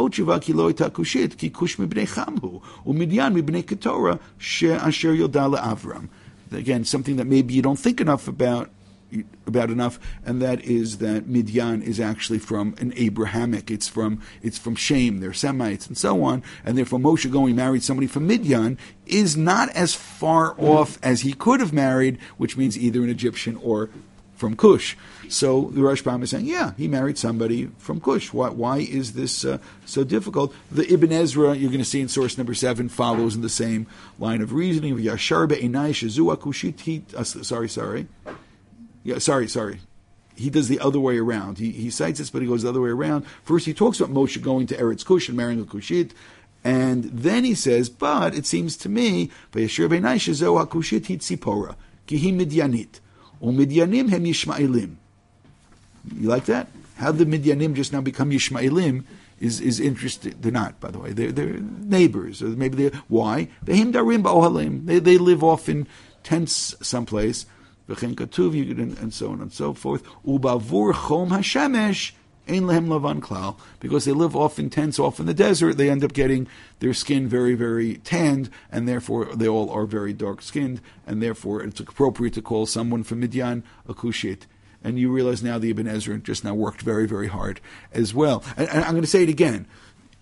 Again, something that maybe you don't think enough about, about enough, and that is that Midian is actually from an Abrahamic. It's from it's from Shem. They're Semites and so on, and therefore Moshe going married somebody from Midian is not as far off as he could have married, which means either an Egyptian or from Cush. So the Rashbam is saying, yeah, he married somebody from Cush. Why, why is this uh, so difficult? The Ibn Ezra, you're going to see in source number seven, follows in the same line of reasoning. Yashar be'enai shezua kushit. Uh, sorry, sorry. Yeah, sorry, sorry. He does the other way around. He he cites this, but he goes the other way around. First, he talks about Moshe going to Eretz Cush and marrying a Kushit, and then he says, but it seems to me, Vayashir b'nai shezo ha-Kushit hi tzipora, ki hi Midyanit, u'Midyanim hem Yishmaelim. You like that? How the Midyanim just now become Yishmaelim is is interesting. They're not, by the way. They're they're neighbors, or maybe they're why? V'hem darim ba'ohalim. They they live off in tents someplace. And so on and so forth. Ubavur chom hashemesh ein lehem lavan klal, because they live off in tents, off in the desert. They end up getting their skin very, very tanned, and therefore they all are very dark skinned, and therefore it's appropriate to call someone from Midian a kushit. And you realize now the Ibn Ezra just now worked very, very hard as well. And, and I'm going to say it again.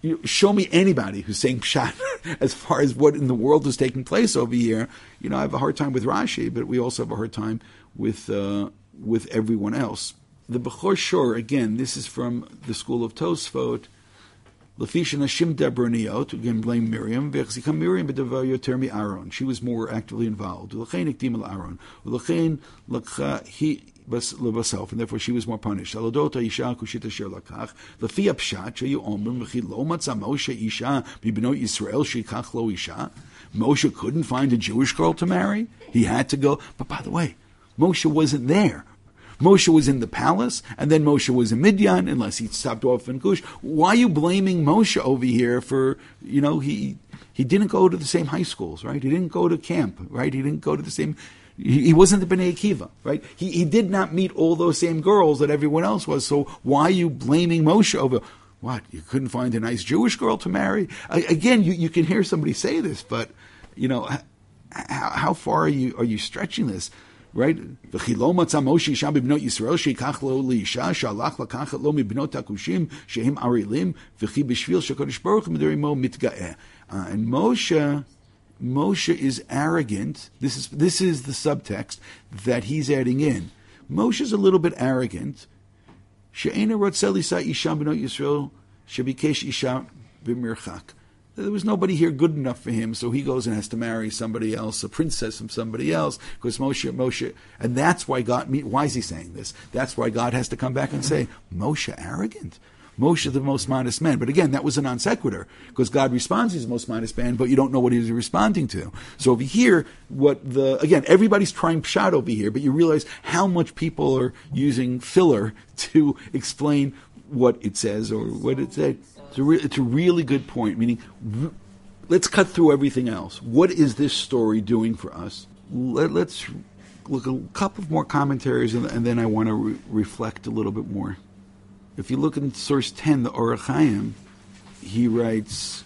you show me anybody who's saying pshat as far as what in the world is taking place over here. You know, I have a hard time with Rashi, but we also have a hard time with uh, with everyone else. The Bechor Shor, again, this is from the school of Tosfot. Lafisha Nashim Dabraniot, again blame Miriam. Vechzika Miriam b'davar yoter mi Aaron. She was more actively involved. L'chein ikdim el Aaron. L'chein lakha he lebaself, and therefore she was more punished. Alodota isha kushita sher lakach. L'fi apshat sheyu omrim v'chi lo matzah Moshe isha b'bnot Yisrael sheikach lo isha. Moshe couldn't find a Jewish girl to marry. He had to go. But by the way, Moshe wasn't there. Moshe was in the palace, and then Moshe was in Midian, unless he stopped off in Cush. Why are you blaming Moshe over here for, you know, he he didn't go to the same high schools, right? He didn't go to camp, right? He didn't go to the same, he, he wasn't the Bnei Akiva, right? He, he did not meet all those same girls that everyone else was, so why are you blaming Moshe over, what, you couldn't find a nice Jewish girl to marry? I, again, you, you can hear somebody say this, but, you know, how, how far are you are you stretching this? Right? V'chilo matzah Moshe isha b'bnot Yisrael sheikach lo liisha shalach lakachat lo mibnot takushim shehem arilim v'chi b'shvil shekodesh baruch hu midarimo mitgaeh. And Moshe, Moshe is arrogant. This is this is the subtext that he's adding in. Moshe is a little bit arrogant. She'ena rotzeh lisa isha b'not Yisrael shebikesh isha b'mirchak. There was nobody here good enough for him, so he goes and has to marry somebody else, a princess from somebody else, because Moshe, Moshe, and that's why God, why is he saying this? That's why God has to come back and say, Moshe arrogant. Moshe the most modest man. But again, that was a non sequitur, because God responds he's the most modest man, but you don't know what he's responding to. So over here, what the, again, everybody's trying pshat over here, but you realize how much people are using filler to explain what it says or what it said. It's a, re- it's a really good point, meaning r- let's cut through everything else. What is this story doing for us? Let, let's look at a couple of more commentaries, and, and then I want to re- reflect a little bit more. If you look in source ten, the Orach Chaim, he writes,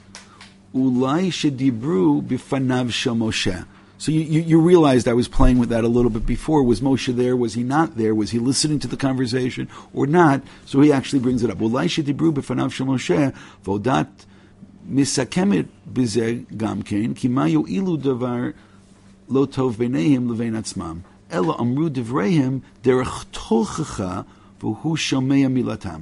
Ulai shedibru bifanav shel Moshe. So you, you, you realized I was playing with that a little bit before. Was Moshe there? Was he not there? Was he listening to the conversation or not? So he actually brings it up. Ulai shedibru b'fanav shel Moshe vodat misakemet b'zeh gamkein ki ma yo'ilu davar lo tov b'neihem levein atzmam ela amru divreihem derech tochacha v'hu shomea milatam.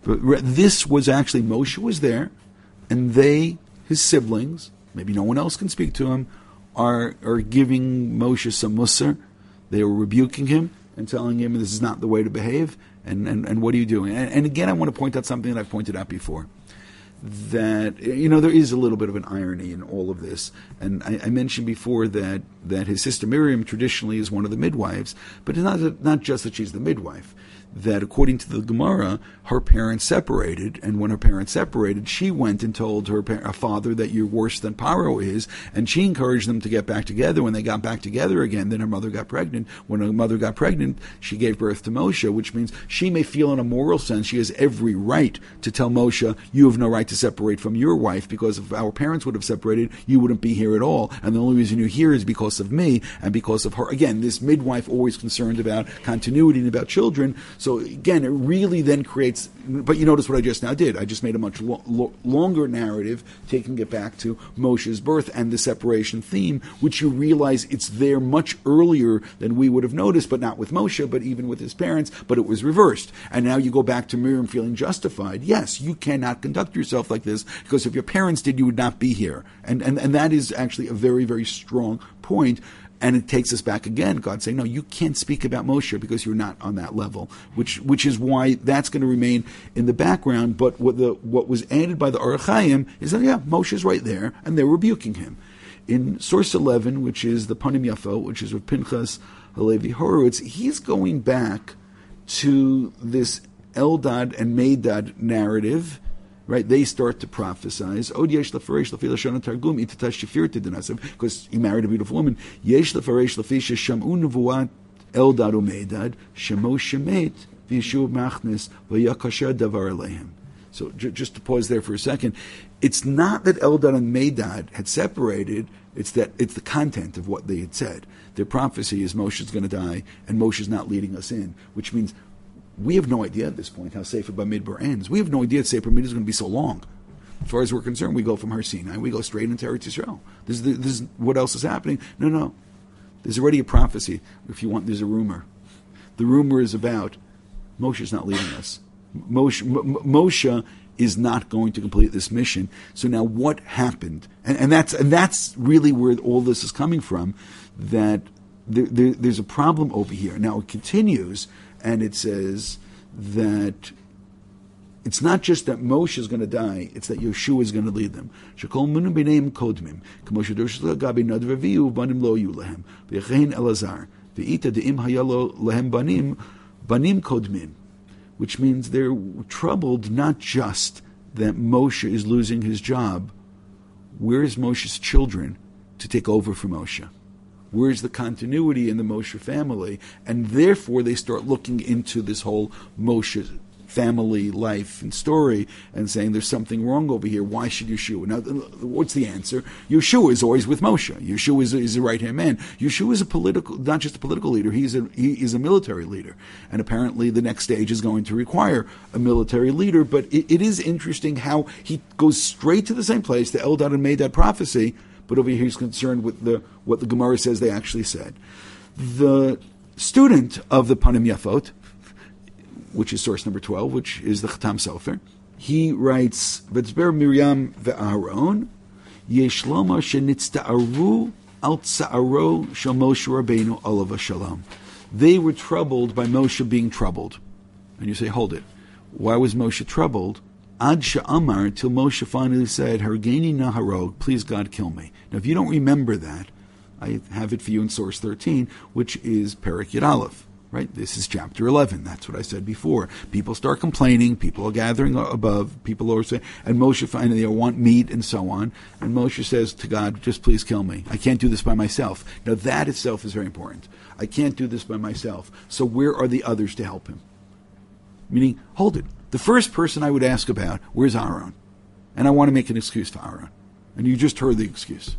This was actually, Moshe was there, and they, his siblings, maybe no one else can speak to him, are are giving Moshe some musar. They were rebuking him and telling him this is not the way to behave, and, and, and what are you doing? And, and again, I want to point out something that I've pointed out before, that, you know, there is a little bit of an irony in all of this. And I, I mentioned before that, that his sister Miriam traditionally is one of the midwives, but it's not, not just that she's the midwife. That according to the Gemara, her parents separated, and when her parents separated, she went and told her, par- her father that you're worse than Paro is, and she encouraged them to get back together. When they got back together again, then her mother got pregnant. When her mother got pregnant, she gave birth to Moshe, which means she may feel in a moral sense she has every right to tell Moshe, you have no right to separate from your wife, because if our parents would have separated, you wouldn't be here at all, and the only reason you're here is because of me, and because of her. Again, this midwife always concerned about continuity and about children. So again, it really then creates, but you notice what I just now did. I just made a much lo- lo- longer narrative, taking it back to Moshe's birth and the separation theme, which you realize it's there much earlier than we would have noticed, but not with Moshe, but even with his parents, but it was reversed. And now you go back to Miriam feeling justified. Yes, you cannot conduct yourself like this, because if your parents did, you would not be here. And, and, and that is actually a very, very strong point. And it takes us back again. God saying, no, you can't speak about Moshe because you're not on that level, which which is why that's going to remain in the background. But what the what was added by the Orach Chaim is that, yeah, Moshe's right there, and they're rebuking him. In source eleven, which is the Panim Yafo, which is with Pinchas Halevi Horowitz, he's going back to this Eldad and Medad narrative. Right, they start to prophesize. Od yesh lefaresh lefi lashon targum itatash shifir tidinasim, because he married a beautiful woman. Yesh lefaresh lefi shamu nevuat Eldad umeidad shemo shemet v'yeshuv machnes v'yakasher davar alehem. So j- just to pause there for a second, it's not that Eldad and Medad had separated. It's that it's the content of what they had said. Their prophecy is Moshe's going to die, and Moshe's not leading us in, which means we have no idea at this point how Sefer Bamidbar ends. We have no idea that Sefer Bamidbar is going to be so long. As far as we're concerned, we go from Har Sinai, we go straight into Eretz Yisrael. This is, the, this is what else is happening. No, no. There's already a prophecy. If you want, there's a rumor. The rumor is about Moshe's not leading us. Moshe, M- Moshe is not going to complete this mission. So now what happened? And, and that's and that's really where all this is coming from, that there, there, there's a problem over here. Now it continues, and it says that it's not just that Moshe is going to die, it's that Yeshua is going to lead them. Shekol minu b'neim kodmim, k'mo shedosh l'gabi nadav avihu banim lo yu lehem, v'yechein Elazar, v'ita de'im hayalo lehem banim, banim kodmin. Which means they're troubled not just that Moshe is losing his job. Where's Moshe's children to take over for Moshe? Where's the continuity in the Moshe family? And therefore they start looking into this whole Moshe family life and story and saying there's something wrong over here. Why should Yeshua? Now, what's the answer? Yeshua is always with Moshe. Yeshua is, is a right-hand man. Yeshua is a political, not just a political leader, he's a, he is a military leader. And apparently the next stage is going to require a military leader, but it, it is interesting how he goes straight to the same place, the Eldad and Medad prophecy, but over here he's concerned with the what the Gemara says they actually said. The student of the Panim Yafot, which is source number twelve, which is the Chatam Sofer, he writes, V'tzber Miriam ve'Aaron, yesh loma shenitzta'aru al tza'aro shel Moshe Rabbeinu alav shalom. They were troubled by Moshe being troubled. And you say, hold it. Why was Moshe troubled? Ad she'amar, till Moshe finally said, Hargeni naharog, please God kill me. Now if you don't remember that, I have it for you in source thirteen, which is Perek Yud Aleph. Right? This is chapter eleven. That's what I said before. People start complaining. People are gathering above. People are saying, and Moshe finally they want meat and so on. And Moshe says to God, just please kill me. I can't do this by myself. Now that itself is very important. I can't do this by myself. So where are the others to help him? Meaning, hold it. The first person I would ask about, where's Aaron? And I want to make an excuse for Aaron. And you just heard the excuse.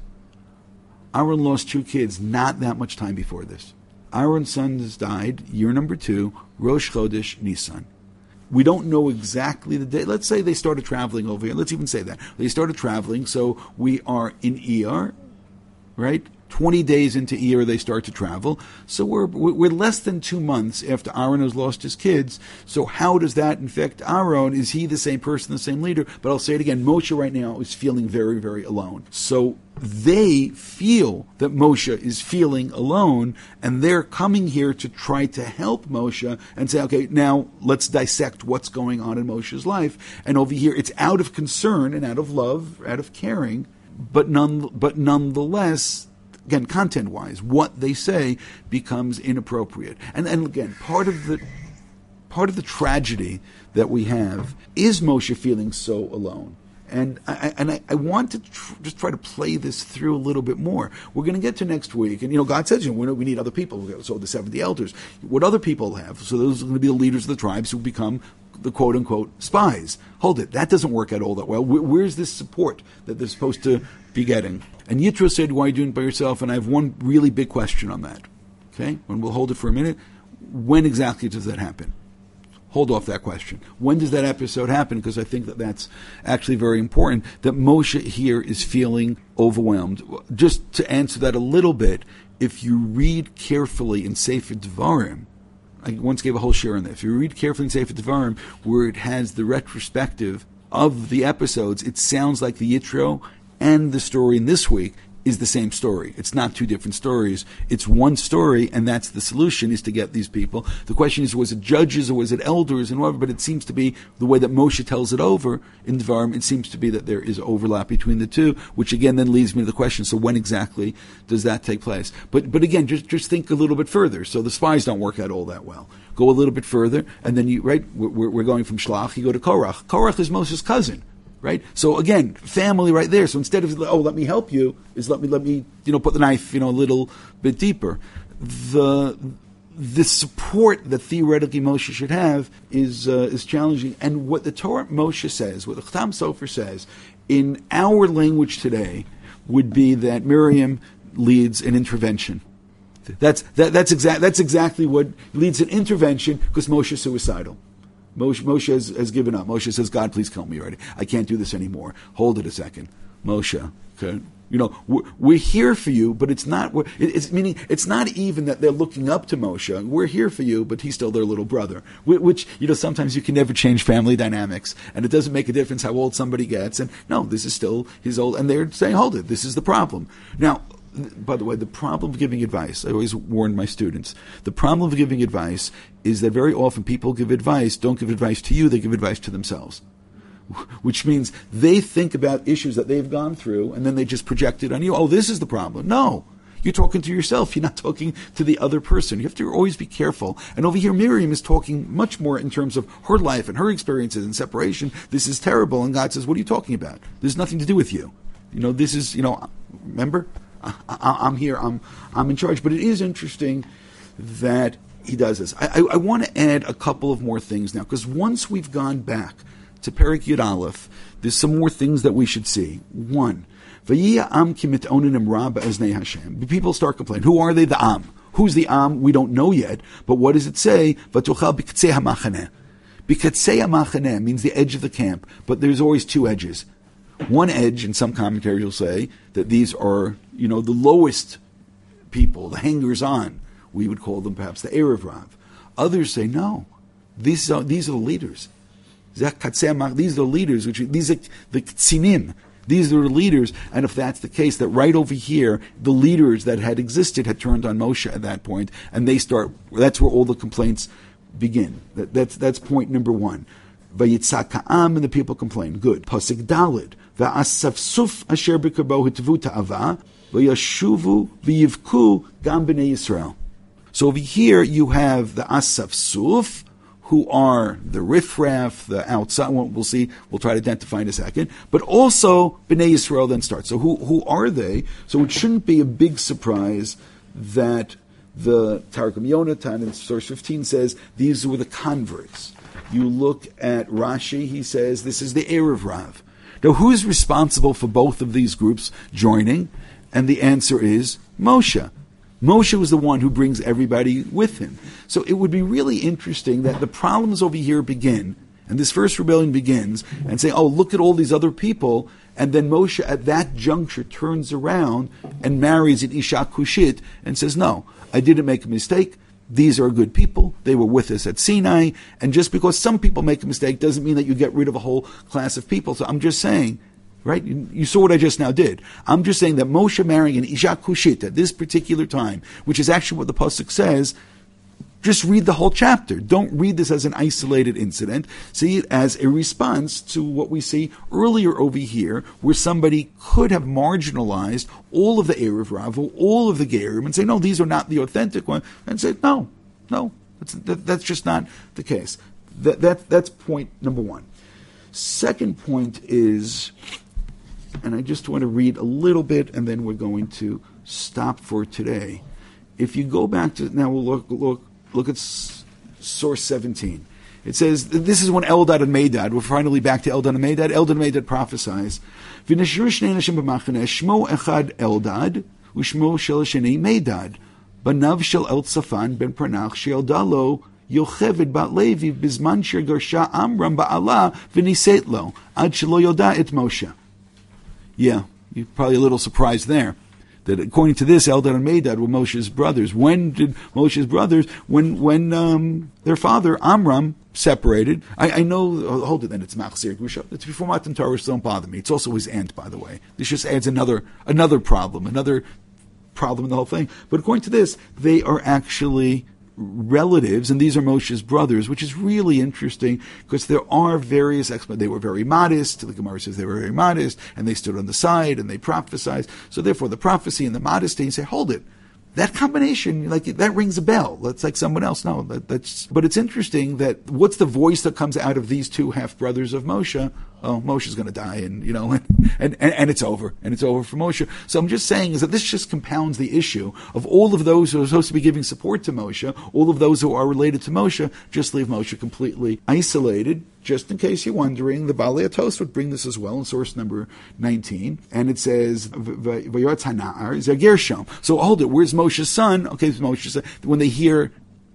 Aaron lost two kids not that much time before this. Aaron's sons died, year number two, Rosh Chodesh Nisan. We don't know exactly the day. Let's say they started traveling over here. Let's even say that. They started traveling, so we are in Iyar, right? twenty days into Iyar, they start to travel. So we're we're less than two months after Aaron has lost his kids. So how does that infect Aaron? Is he the same person, the same leader? But I'll say it again, Moshe right now is feeling very, very alone. So they feel that Moshe is feeling alone, and they're coming here to try to help Moshe and say, okay, now let's dissect what's going on in Moshe's life. And over here, it's out of concern and out of love, out of caring, but none, but nonetheless, again, content-wise, what they say becomes inappropriate. And and again, part of the part of the tragedy that we have is Moshe feeling so alone. And I, and I, I want to tr- just try to play this through a little bit more. We're going to get to next week, and you know, God says, you know, we need other people. So the seventy elders, what other people have. So those are going to be the leaders of the tribes who become the quote-unquote spies. Hold it, that doesn't work out all that well. Where, where's this support that they're supposed to be getting? And Yitro said, why are you doing it by yourself? And I have one really big question on that. Okay, and we'll hold it for a minute. When exactly does that happen? Hold off that question. When does that episode happen? Because I think that that's actually very important, that Moshe here is feeling overwhelmed. Just to answer that a little bit, if you read carefully in Sefer Devarim, I once gave a whole share on that. If you read carefully in Sefer Devarim, where it has the retrospective of the episodes, it sounds like the Yitro and the story in this week is the same story. It's not two different stories. It's one story, and that's the solution, is to get these people. The question is, was it judges or was it elders and whatever? But it seems to be the way that Moshe tells it over in Devarim, it seems to be that there is overlap between the two, which again then leads me to the question, so when exactly does that take place? But but again, just, just think a little bit further. So the spies don't work out all that well. Go a little bit further, and then you, right, we're, we're going from Shlach, you go to Korach. Korach is Moshe's cousin. Right? So again, family right there. So instead of, oh, let me help you, is let me, let me, you know, put the knife, you know, a little bit deeper. The, the support that theoretically Moshe should have is, uh, is challenging. And what the Torah Moshe says, what the Chatam Sofer says, in our language today, would be that Miriam leads an intervention. That's, that, that's exact, that's exactly what leads an intervention, because Moshe is suicidal. Moshe, Moshe has, has given up. Moshe says, God, please kill me already. I can't do this anymore. Hold it a second. Moshe, okay? You know, we're, we're here for you, but it's not, we're, it's meaning, it's not even that they're looking up to Moshe. We're here for you, but he's still their little brother. Which, you know, sometimes you can never change family dynamics, and it doesn't make a difference how old somebody gets. And no, this is still his old, and they're saying, hold it, this is the problem. Now, by the way, the problem of giving advice, I always warn my students, the problem of giving advice is that very often people give advice, don't give advice to you, they give advice to themselves. Which means they think about issues that they've gone through and then they just project it on you. Oh, this is the problem. No. You're talking to yourself. You're not talking to the other person. You have to always be careful. And over here, Miriam is talking much more in terms of her life and her experiences and separation. This is terrible. And God says, what are you talking about? There's nothing to do with you. You know, this is, you know, remember? I, I, I'm here. I'm I'm in charge. But it is interesting that he does this. I, I, I want to add a couple of more things now, because once we've gone back to Perek Yud Aleph, there's some more things that we should see. One, V'yiyah am ki mit'onenim ra ba'eznei Hashem. People start complaining. Who are they? The Am. Who's the Am? We don't know yet. But what does it say? V'tochal b'katzei ha'machaneh. B'katzei ha'machaneh means the edge of the camp, but there's always two edges. One edge, in some commentaries, will say that these are, you know, the lowest people, the hangers-on. We would call them perhaps the Erev Rav. Others say no. These are these are the leaders. These are the leaders, which these are the ktzinim. These are the leaders, and if that's the case, that right over here, the leaders that had existed had turned on Moshe at that point, and they start. That's where all the complaints begin. That, that's that's point number one. Vayitzak ha'am, and the people complain. Good. Pasuk Daled. Va'asafsuf asher b'karbo hitvu ta'ava v'yashuvu v'yivku gam b'nei Yisrael. So over here you have the asafsuf, who are the riffraff, the outside, we'll see, we'll try to identify in a second, but also Bnei Yisrael then starts. So who who are they? So it shouldn't be a big surprise that the Targum Yonatan in source fifteen says these were the converts. You look at Rashi, he says this is the Erev Rav. Now who's responsible for both of these groups joining? And the answer is Moshe. Moshe was the one who brings everybody with him. So it would be really interesting that the problems over here begin, and this first rebellion begins, and say, oh, look at all these other people, and then Moshe at that juncture turns around and marries an Isha Kushit and says, no, I didn't make a mistake. These are good people. They were with us at Sinai, and just because some people make a mistake doesn't mean that you get rid of a whole class of people. So I'm just saying, right? You, you saw what I just now did. I'm just saying that Moshe marrying an Isha Kushit at this particular time, which is actually what the Pasuk says, just read the whole chapter. Don't read this as an isolated incident. See it as a response to what we see earlier over here, where somebody could have marginalized all of the Erev Rav, all of the Gerim, and say, no, these are not the authentic ones, and say, no, no, that's, that, that's just not the case. That, that That's point number one. Second point is, and I just want to read a little bit, and then we're going to stop for today. If you go back to, now we'll look, look, look at s- source seventeen. It says, this is when Eldad and Medad, we're finally back to Eldad and Medad. Eldad and Medad prophesies, V'nashru shnei nashim b'machaneh, shmo echad Eldad, u'shmo shel sheni Medad, banav shel Eltzafan ben Pranach, she'elda lo Yocheved bat Levi, bizman shir garsha Amram ba'ala, v'niset lo, ad shelo yoda et Moshe. Yeah, you're probably a little surprised there. That according to this, Eldad and Medad were Moshe's brothers. When did Moshe's brothers, when when um, their father, Amram, separated? I, I know, oh, hold it then, it's Machzir Gusha. It's before Matan Torah, so don't bother me. It's also his aunt, by the way. This just adds another another problem, another problem in the whole thing. But according to this, they are actually relatives, and these are Moshe's brothers, which is really interesting because there are various explanations. They were very modest. The Gemara says they were very modest, and they stood on the side and they prophesied. So therefore, the prophecy and the modesty, you say, hold it. That combination, like that rings a bell. That's like someone else. No, that, that's. But it's interesting that what's the voice that comes out of these two half brothers of Moshe? Oh, Moshe's going to die, and you know, and, and and it's over, and it's over for Moshe. So I'm just saying is that this just compounds the issue of all of those who are supposed to be giving support to Moshe, all of those who are related to Moshe, just leave Moshe completely isolated. Just in case you're wondering, the Baalei Tos would bring this as well in source number nineteen, and it says Vayotz Hanar is a Gershom. So hold it, where's Moshe's son? Okay, it's Moshe's son. When they hear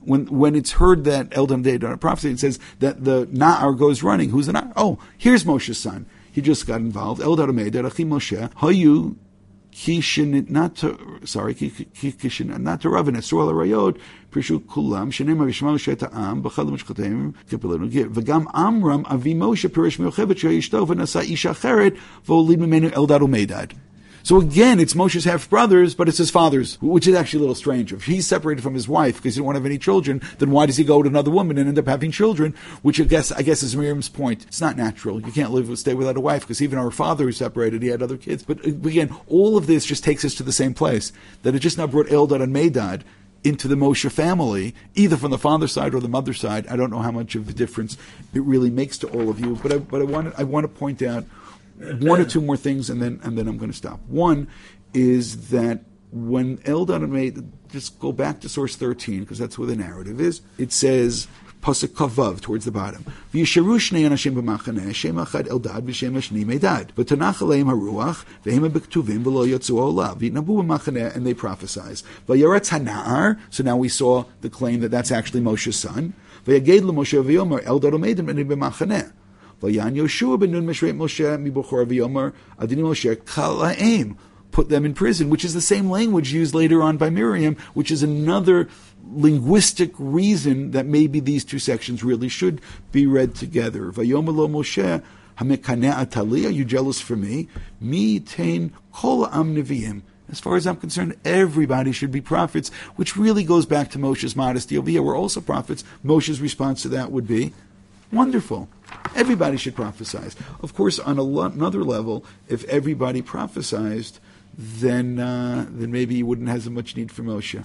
when when it's heard that Eldad Medad a prophecy, it says that the Na'ar goes running. Who's the Na'ar? Oh, here's Moshe's son. He just got involved. Eldad Medad Achi Moshe Hayu Kishin not to sorry Kishin not to Rav and Esrol Rayod Prishu Kulam Shenem Avishmal Sheta'am B'Chad Mishchatem Kipelenu V'Gam Amram Avi Moshe Pirish Milchevet Sheishtov V'Nasa Isha Cheret V'Olid Mimenu Eldad Medad. So again, it's Moshe's half-brothers, but it's his father's, which is actually a little strange. If he's separated from his wife because he didn't want to have any children, then why does he go to another woman and end up having children? Which I guess, I guess is Miriam's point. It's not natural. You can't live, stay without a wife, because even our father who separated, he had other kids. But again, all of this just takes us to the same place, that it just now brought Eldad and Medad into the Moshe family, either from the father's side or the mother's side. I don't know how much of a difference it really makes to all of you, but I, but I want to, I want to point out one or two more things, and then and then I'm going to stop. One is that when Eldad and Medad, just go back to source thirteen, because that's where the narrative is, it says, Pasuk Kavav, towards the bottom, V'yisharu shnei anashim b'machaneh, shem echad Eldad v'shem hashni Medad, v'tanach aleim haruach, v'hem b'ktuvim v'lo yotzu olav, v'yitnabu b'machaneh, and they prophesize. V'yaretz hana'ar, so now we saw the claim that that's actually Moshe's son, v'yaged l'Moshe v'yomer, Eldad u'Medad b'machaneh. Vayan Yoshua ben Nun Meshret Moshe mibuchor v'yomer adini Moshe kalaim, put them in prison, which is the same language used later on by Miriam, which is another linguistic reason that maybe these two sections really should be read together. Vayomer lo Moshe hamekane atali, are you jealous for me? Mi tein kol am neviim. As far as I'm concerned, everybody should be prophets, which really goes back to Moshe's modesty. Over here, we're also prophets. Moshe's response to that would be, wonderful. Everybody should prophesize. Of course, on a lo- another level, if everybody prophesized, then uh, then maybe you wouldn't have as much need for Moshe.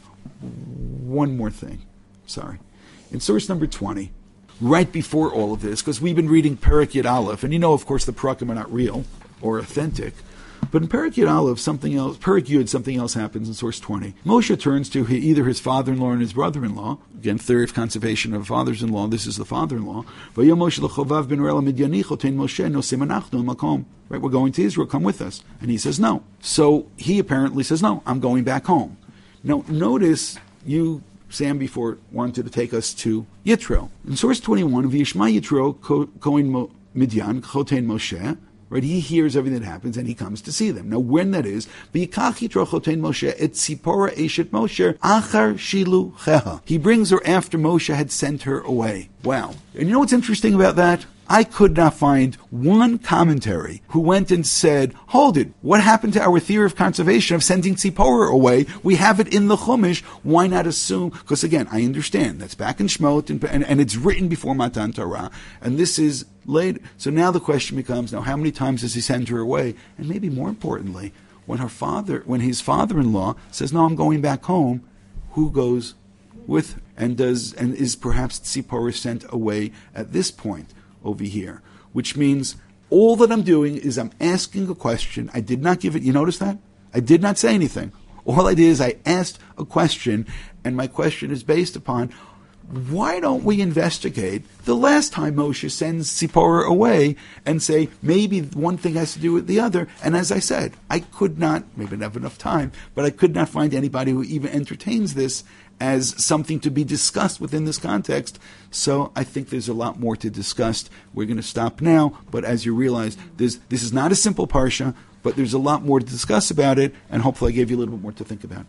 One more thing. Sorry. In source number twenty, right before all of this, because we've been reading Perek Yud Aleph, and you know, of course, the Perakim are not real or authentic. But in Perek Yud Aleph, something else, Perek Yud, something else happens in source twenty. Moshe turns to he, either his father-in-law and his brother-in-law. Again, theory of conservation of fathers-in-law. This is the father-in-law. Vayom Moshe l'chovav ben Rela midyani chotein Moshe nosim anachnu makom. Right, we're going to Israel. Come with us. And he says no. So he apparently says no. I'm going back home. Now, notice you, Sam, before wanted to take us to Yitro. In source twenty-one, V'yishma Yitro kohen Midyan chotein Moshe. Right, he hears everything that happens and he comes to see them. Now, when that is, V'yikach Yitro chotein Moshe et Tzipora eshet Moshe achar shilu cheha. He brings her after Moshe had sent her away. Wow. And you know what's interesting about that? I could not find one commentary who went and said, hold it, what happened to our theory of conservation of sending Tzipora away? We have it in the Chumash. Why not assume? Because again, I understand that's back in Shemot, and, and, and it's written before Matan Torah, and this is late. So now the question becomes, now how many times does he send her away? And maybe more importantly, when her father, when his father-in-law says, no, I'm going back home, who goes with her? And does, and is perhaps Tzipora sent away at this point over here? Which means all that I'm doing is I'm asking a question. I did not give it, you notice that? I did not say anything. All I did is I asked a question, and my question is based upon, why don't we investigate the last time Moshe sends Tzipora away and say, maybe one thing has to do with the other? And as I said, I could not, maybe I don't have enough time, but I could not find anybody who even entertains this as something to be discussed within this context. So I think there's a lot more to discuss. We're going to stop now, but as you realize, this is not a simple parsha, but there's a lot more to discuss about it, and hopefully I gave you a little bit more to think about.